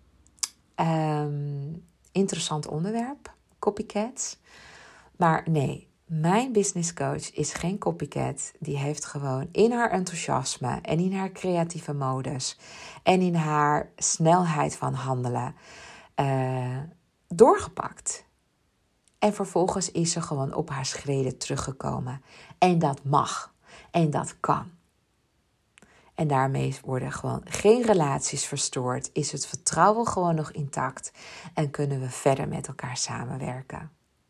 Um, interessant onderwerp, copycats. Maar nee, mijn business coach is geen copycat. Die heeft gewoon in haar enthousiasme en in haar creatieve modus en in haar snelheid van handelen uh, doorgepakt. En vervolgens is ze gewoon op haar schreden teruggekomen. En dat mag. En dat kan. En daarmee worden gewoon geen relaties verstoord. Is het vertrouwen gewoon nog intact. En kunnen we verder met elkaar samenwerken.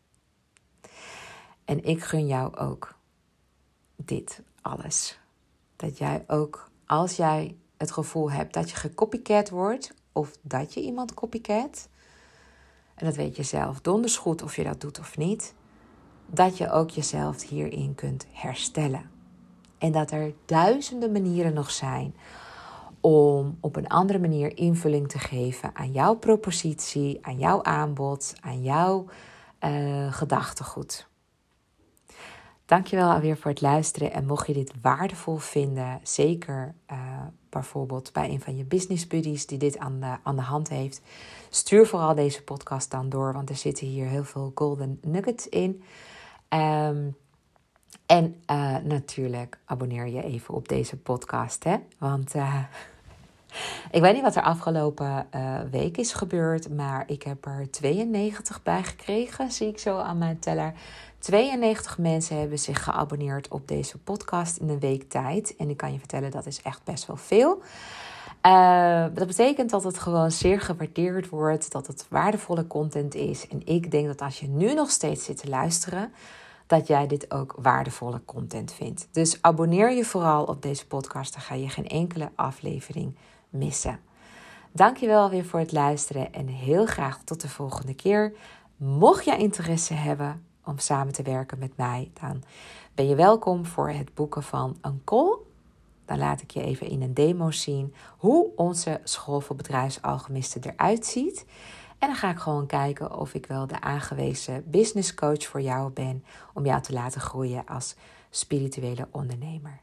En ik gun jou ook dit alles. Dat jij ook, als jij het gevoel hebt dat je gecopycat wordt. Of dat je iemand copycat. En dat weet je zelf donders goed of je dat doet of niet. Dat je ook jezelf hierin kunt herstellen. En dat er duizenden manieren nog zijn om op een andere manier invulling te geven aan jouw propositie, aan jouw aanbod, aan jouw uh, gedachtegoed. Dankjewel alweer voor het luisteren. En mocht je dit waardevol vinden, zeker uh, bijvoorbeeld bij een van je business buddies die dit aan de, aan de hand heeft, stuur vooral deze podcast dan door, want er zitten hier heel veel golden nuggets in. Um, en uh, natuurlijk abonneer je even op deze podcast, hè? Want uh, ik weet niet wat er afgelopen uh, week is gebeurd, maar ik heb er tweeënnegentig bij gekregen, zie ik zo aan mijn teller. tweeënnegentig mensen hebben zich geabonneerd op deze podcast in een week tijd. En ik kan je vertellen, dat is echt best wel veel. Uh, dat betekent dat het gewoon zeer gewaardeerd wordt, dat het waardevolle content is. En ik denk dat als je nu nog steeds zit te luisteren, dat jij dit ook waardevolle content vindt. Dus abonneer je vooral op deze podcast, dan ga je geen enkele aflevering missen. Dankjewel weer voor het luisteren en heel graag tot de volgende keer. Mocht jij interesse hebben om samen te werken met mij, dan ben je welkom voor het boeken van een call. Dan laat ik je even in een demo zien hoe onze school voor bedrijfsalchemisten eruit ziet. En dan ga ik gewoon kijken of ik wel de aangewezen business coach voor jou ben om jou te laten groeien als spirituele ondernemer.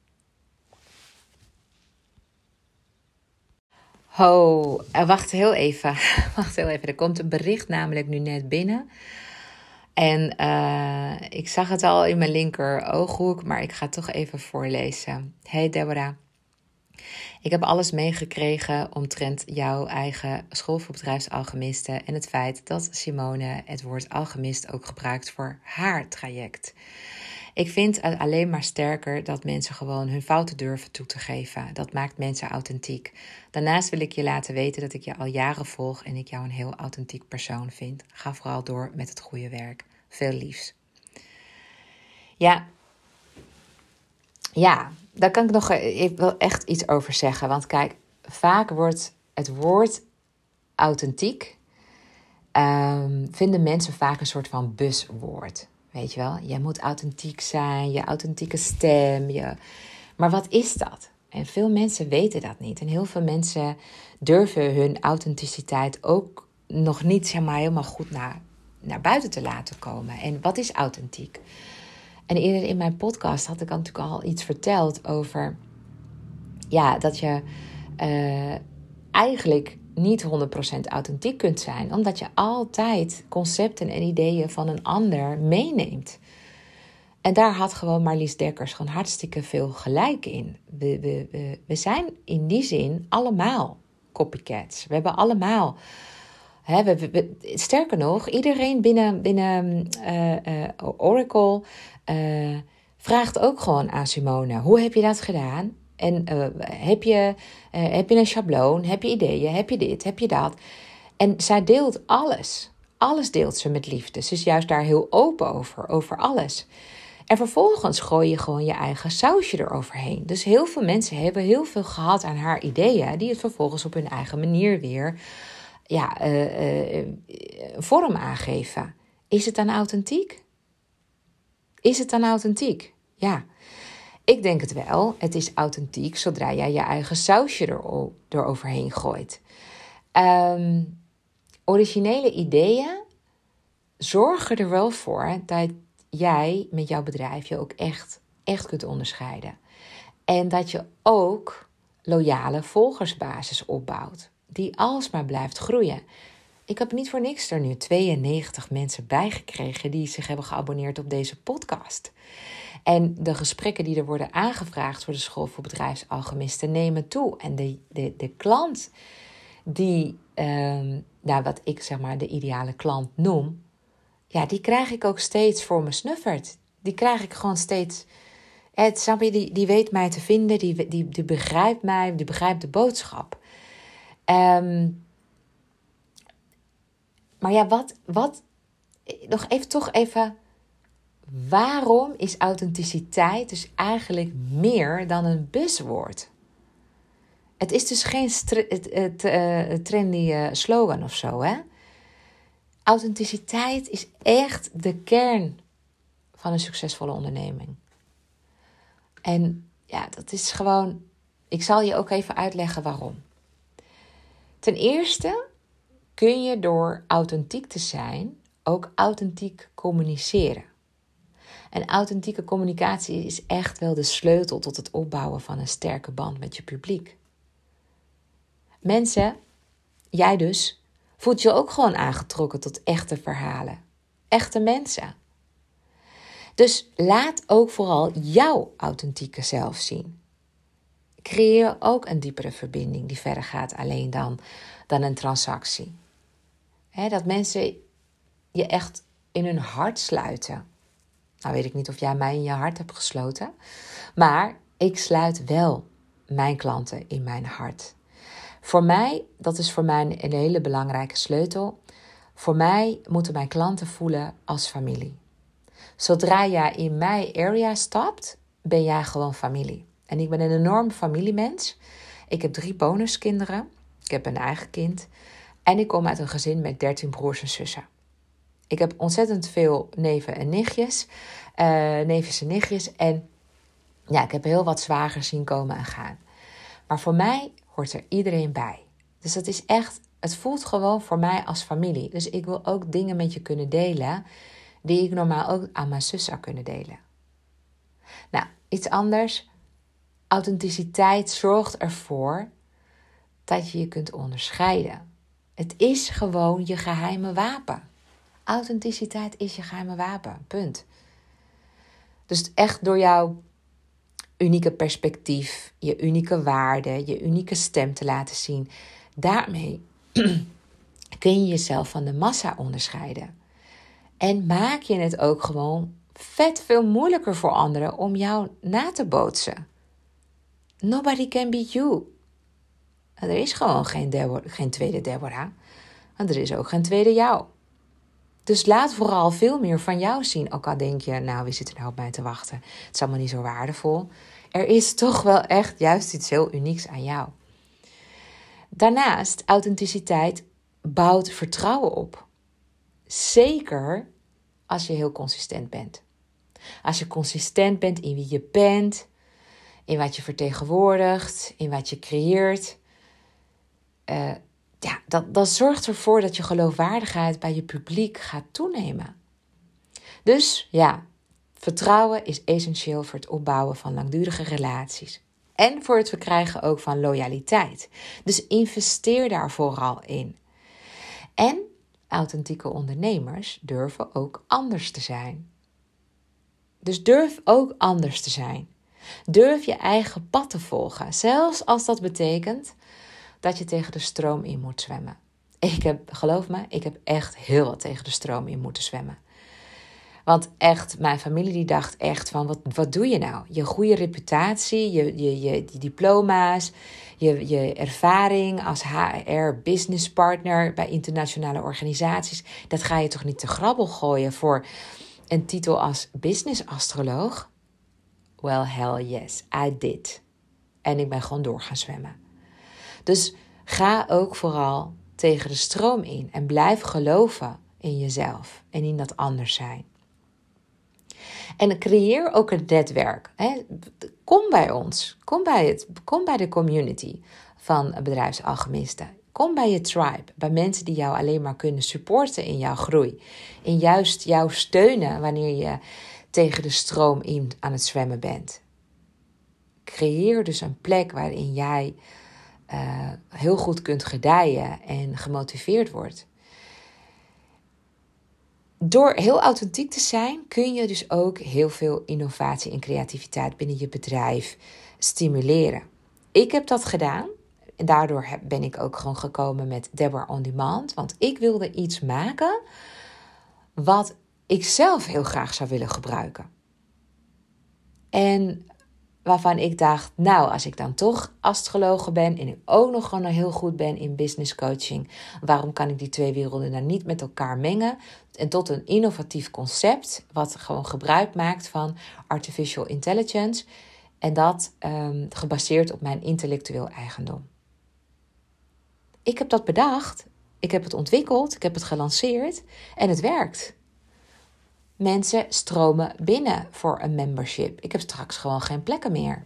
Ho, wacht heel even. Wacht heel even. Er komt een bericht namelijk nu net binnen. En uh, ik zag het al in mijn linker ooghoek, maar ik ga het toch even voorlezen. Hey Deborah. Ik heb alles meegekregen omtrent jouw eigen school voor bedrijfsalchemisten en het feit dat Simone het woord alchemist ook gebruikt voor haar traject. Ik vind het alleen maar sterker dat mensen gewoon hun fouten durven toe te geven. Dat maakt mensen authentiek. Daarnaast wil ik je laten weten dat ik je al jaren volg en ik jou een heel authentiek persoon vind. Ga vooral door met het goede werk. Veel liefs. Ja, ja, daar kan ik nog ik wil echt iets over zeggen. Want kijk, vaak wordt het woord authentiek, um, vinden mensen vaak een soort van buswoord. Weet je wel, je moet authentiek zijn, je authentieke stem. Je... Maar wat is dat? En veel mensen weten dat niet. En heel veel mensen durven hun authenticiteit ook nog niet zeg maar, helemaal goed naar, naar buiten te laten komen. En wat is authentiek? En eerder in mijn podcast had ik natuurlijk al iets verteld over ja, dat je uh, eigenlijk niet honderd procent authentiek kunt zijn, omdat je altijd concepten en ideeën van een ander meeneemt. En daar had gewoon Marlies Dekkers gewoon hartstikke veel gelijk in. We, we, we, we zijn in die zin allemaal copycats. We hebben allemaal... Hè, we, we, sterker nog, iedereen binnen, binnen uh, uh, Oracle uh, vraagt ook gewoon aan Simone: hoe heb je dat gedaan? En uh, heb, je, uh, heb je een schabloon? Heb je ideeën? Heb je dit? Heb je dat? En zij deelt alles. Alles deelt ze met liefde. Ze is juist daar heel open over, over alles. En vervolgens gooi je gewoon je eigen sausje eroverheen. Dus heel veel mensen hebben heel veel gehad aan haar ideeën, die het vervolgens op hun eigen manier weer ja, uh, uh, vorm aangeven. Is het dan authentiek? Is het dan authentiek? Ja, ik denk het wel. Het is authentiek zodra jij je eigen sausje er, eroverheen gooit. Um, originele ideeën zorgen er wel voor dat jij met jouw bedrijf je ook echt, echt kunt onderscheiden. En dat je ook loyale volgersbasis opbouwt, die alsmaar blijft groeien. Ik heb niet voor niks er nu tweeënnegentig mensen bijgekregen die zich hebben geabonneerd op deze podcast. En de gesprekken die er worden aangevraagd voor de School voor Bedrijfsalchemisten nemen toe. En de, de, de klant die, um, nou, wat ik zeg maar de ideale klant noem, ja, die krijg ik ook steeds voor me snufferd. Die krijg ik gewoon steeds. Het, snap je, die, die weet mij te vinden, die, die, die begrijpt mij, die begrijpt de boodschap. Um, maar ja, wat, wat, nog even, toch even, waarom is authenticiteit dus eigenlijk meer dan een buzzwoord? Het is dus geen stri- het, het, uh, trendy uh, slogan of zo, hè? Authenticiteit is echt de kern van een succesvolle onderneming. En ja, dat is gewoon... Ik zal je ook even uitleggen waarom. Ten eerste kun je door authentiek te zijn ook authentiek communiceren. En authentieke communicatie is echt wel de sleutel tot het opbouwen van een sterke band met je publiek. Mensen, jij dus, voelt je ook gewoon aangetrokken tot echte verhalen. Echte mensen. Dus laat ook vooral jouw authentieke zelf zien. Creëer ook een diepere verbinding die verder gaat alleen dan, dan een transactie. He, dat mensen je echt in hun hart sluiten. Nou weet ik niet of jij mij in je hart hebt gesloten. Maar ik sluit wel mijn klanten in mijn hart. Voor mij, dat is voor mij een hele belangrijke sleutel. Voor mij moeten mijn klanten voelen als familie. Zodra jij in mijn area stapt, ben jij gewoon familie. En ik ben een enorm familiemens. Ik heb drie bonuskinderen. Ik heb een eigen kind. En ik kom uit een gezin met dertien broers en zussen. Ik heb ontzettend veel neven en nichtjes. Uh, neefjes en nichtjes. En ja, ik heb heel wat zwagers zien komen en gaan. Maar voor mij hoort er iedereen bij. Dus dat is echt, het voelt gewoon voor mij als familie. Dus ik wil ook dingen met je kunnen delen die ik normaal ook aan mijn zus zou kunnen delen. Nou, iets anders. Authenticiteit zorgt ervoor dat je je kunt onderscheiden. Het is gewoon je geheime wapen. Authenticiteit is je geheime wapen, punt. Dus echt door jouw unieke perspectief, je unieke waarde, je unieke stem te laten zien, daarmee kun je jezelf van de massa onderscheiden. En maak je het ook gewoon vet veel moeilijker voor anderen om jou na te bootsen. Nobody can beat you. En er is gewoon geen, Debor- geen tweede Deborah. En er is ook geen tweede jou. Dus laat vooral veel meer van jou zien. Ook al denk je, nou, wie zit er nou op mij te wachten? Het is allemaal niet zo waardevol. Er is toch wel echt juist iets heel unieks aan jou. Daarnaast, authenticiteit bouwt vertrouwen op. Zeker als je heel consistent bent. Als je consistent bent in wie je bent, in wat je vertegenwoordigt, in wat je creëert. Uh, ja, dat, dat zorgt ervoor dat je geloofwaardigheid bij je publiek gaat toenemen. Dus ja, vertrouwen is essentieel voor het opbouwen van langdurige relaties. En voor het verkrijgen ook van loyaliteit. Dus investeer daar vooral in. En authentieke ondernemers durven ook anders te zijn. Dus durf ook anders te zijn. Durf je eigen pad te volgen. Zelfs als dat betekent dat je tegen de stroom in moet zwemmen. Ik heb, geloof me, ik heb echt heel wat tegen de stroom in moeten zwemmen. Want echt, mijn familie die dacht echt van, wat, wat doe je nou? Je goede reputatie, je, je, je die diploma's, je, je ervaring als H R business partner bij internationale organisaties. Dat ga je toch niet te grabbel gooien voor een titel als business astroloog? Well, hell yes, I did. En ik ben gewoon door gaan zwemmen. Dus ga ook vooral tegen de stroom in en blijf geloven in jezelf en in dat anders zijn. En creëer ook een netwerk. Hè. Kom bij ons. Kom bij, het, kom bij de community van bedrijfsalchemisten. Kom bij je tribe. Bij mensen die jou alleen maar kunnen supporten in jouw groei. En juist jou steunen wanneer je tegen de stroom in aan het zwemmen bent. Creëer dus een plek waarin jij uh, heel goed kunt gedijen en gemotiveerd wordt. Door heel authentiek te zijn kun je dus ook heel veel innovatie en creativiteit binnen je bedrijf stimuleren. Ik heb dat gedaan en daardoor ben ik ook gewoon gekomen met Deborah On Demand. Want ik wilde iets maken wat ik zelf heel graag zou willen gebruiken. En waarvan ik dacht, nou, als ik dan toch astrologe ben en ik ook nog gewoon heel goed ben in business coaching, waarom kan ik die twee werelden dan niet met elkaar mengen en tot een innovatief concept wat gewoon gebruik maakt van artificial intelligence en dat um, gebaseerd op mijn intellectueel eigendom. Ik heb dat bedacht, ik heb het ontwikkeld, ik heb het gelanceerd en het werkt. Mensen stromen binnen voor een membership. Ik heb straks gewoon geen plekken meer.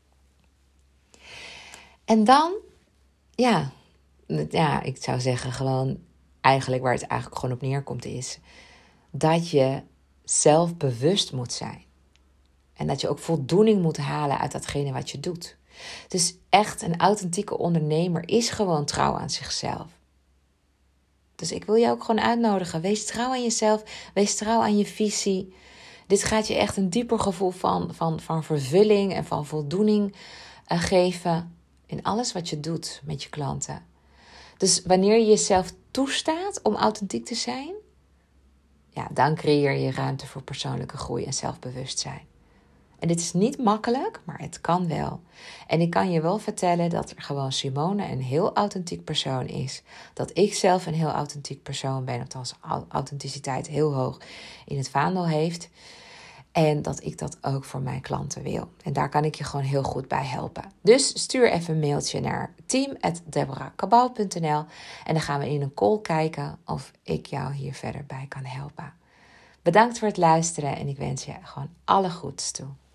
En dan, ja, ja, ik zou zeggen gewoon eigenlijk waar het eigenlijk gewoon op neerkomt is dat je zelfbewust moet zijn. En dat je ook voldoening moet halen uit datgene wat je doet. Dus echt een authentieke ondernemer is gewoon trouw aan zichzelf. Dus ik wil je ook gewoon uitnodigen. Wees trouw aan jezelf. Wees trouw aan je visie. Dit gaat je echt een dieper gevoel van, van, van vervulling en van voldoening uh, geven in alles wat je doet met je klanten. Dus wanneer je jezelf toestaat om authentiek te zijn, ja, dan creëer je ruimte voor persoonlijke groei en zelfbewustzijn. En dit is niet makkelijk, maar het kan wel. En ik kan je wel vertellen dat er gewoon Simone een heel authentiek persoon is. Dat ik zelf een heel authentiek persoon ben. Althans, authenticiteit heel hoog in het vaandel heeft. En dat ik dat ook voor mijn klanten wil. En daar kan ik je gewoon heel goed bij helpen. Dus stuur even een mailtje naar team at deborah cabau punt n l. En dan gaan we in een call kijken of ik jou hier verder bij kan helpen. Bedankt voor het luisteren en ik wens je gewoon alle goeds toe.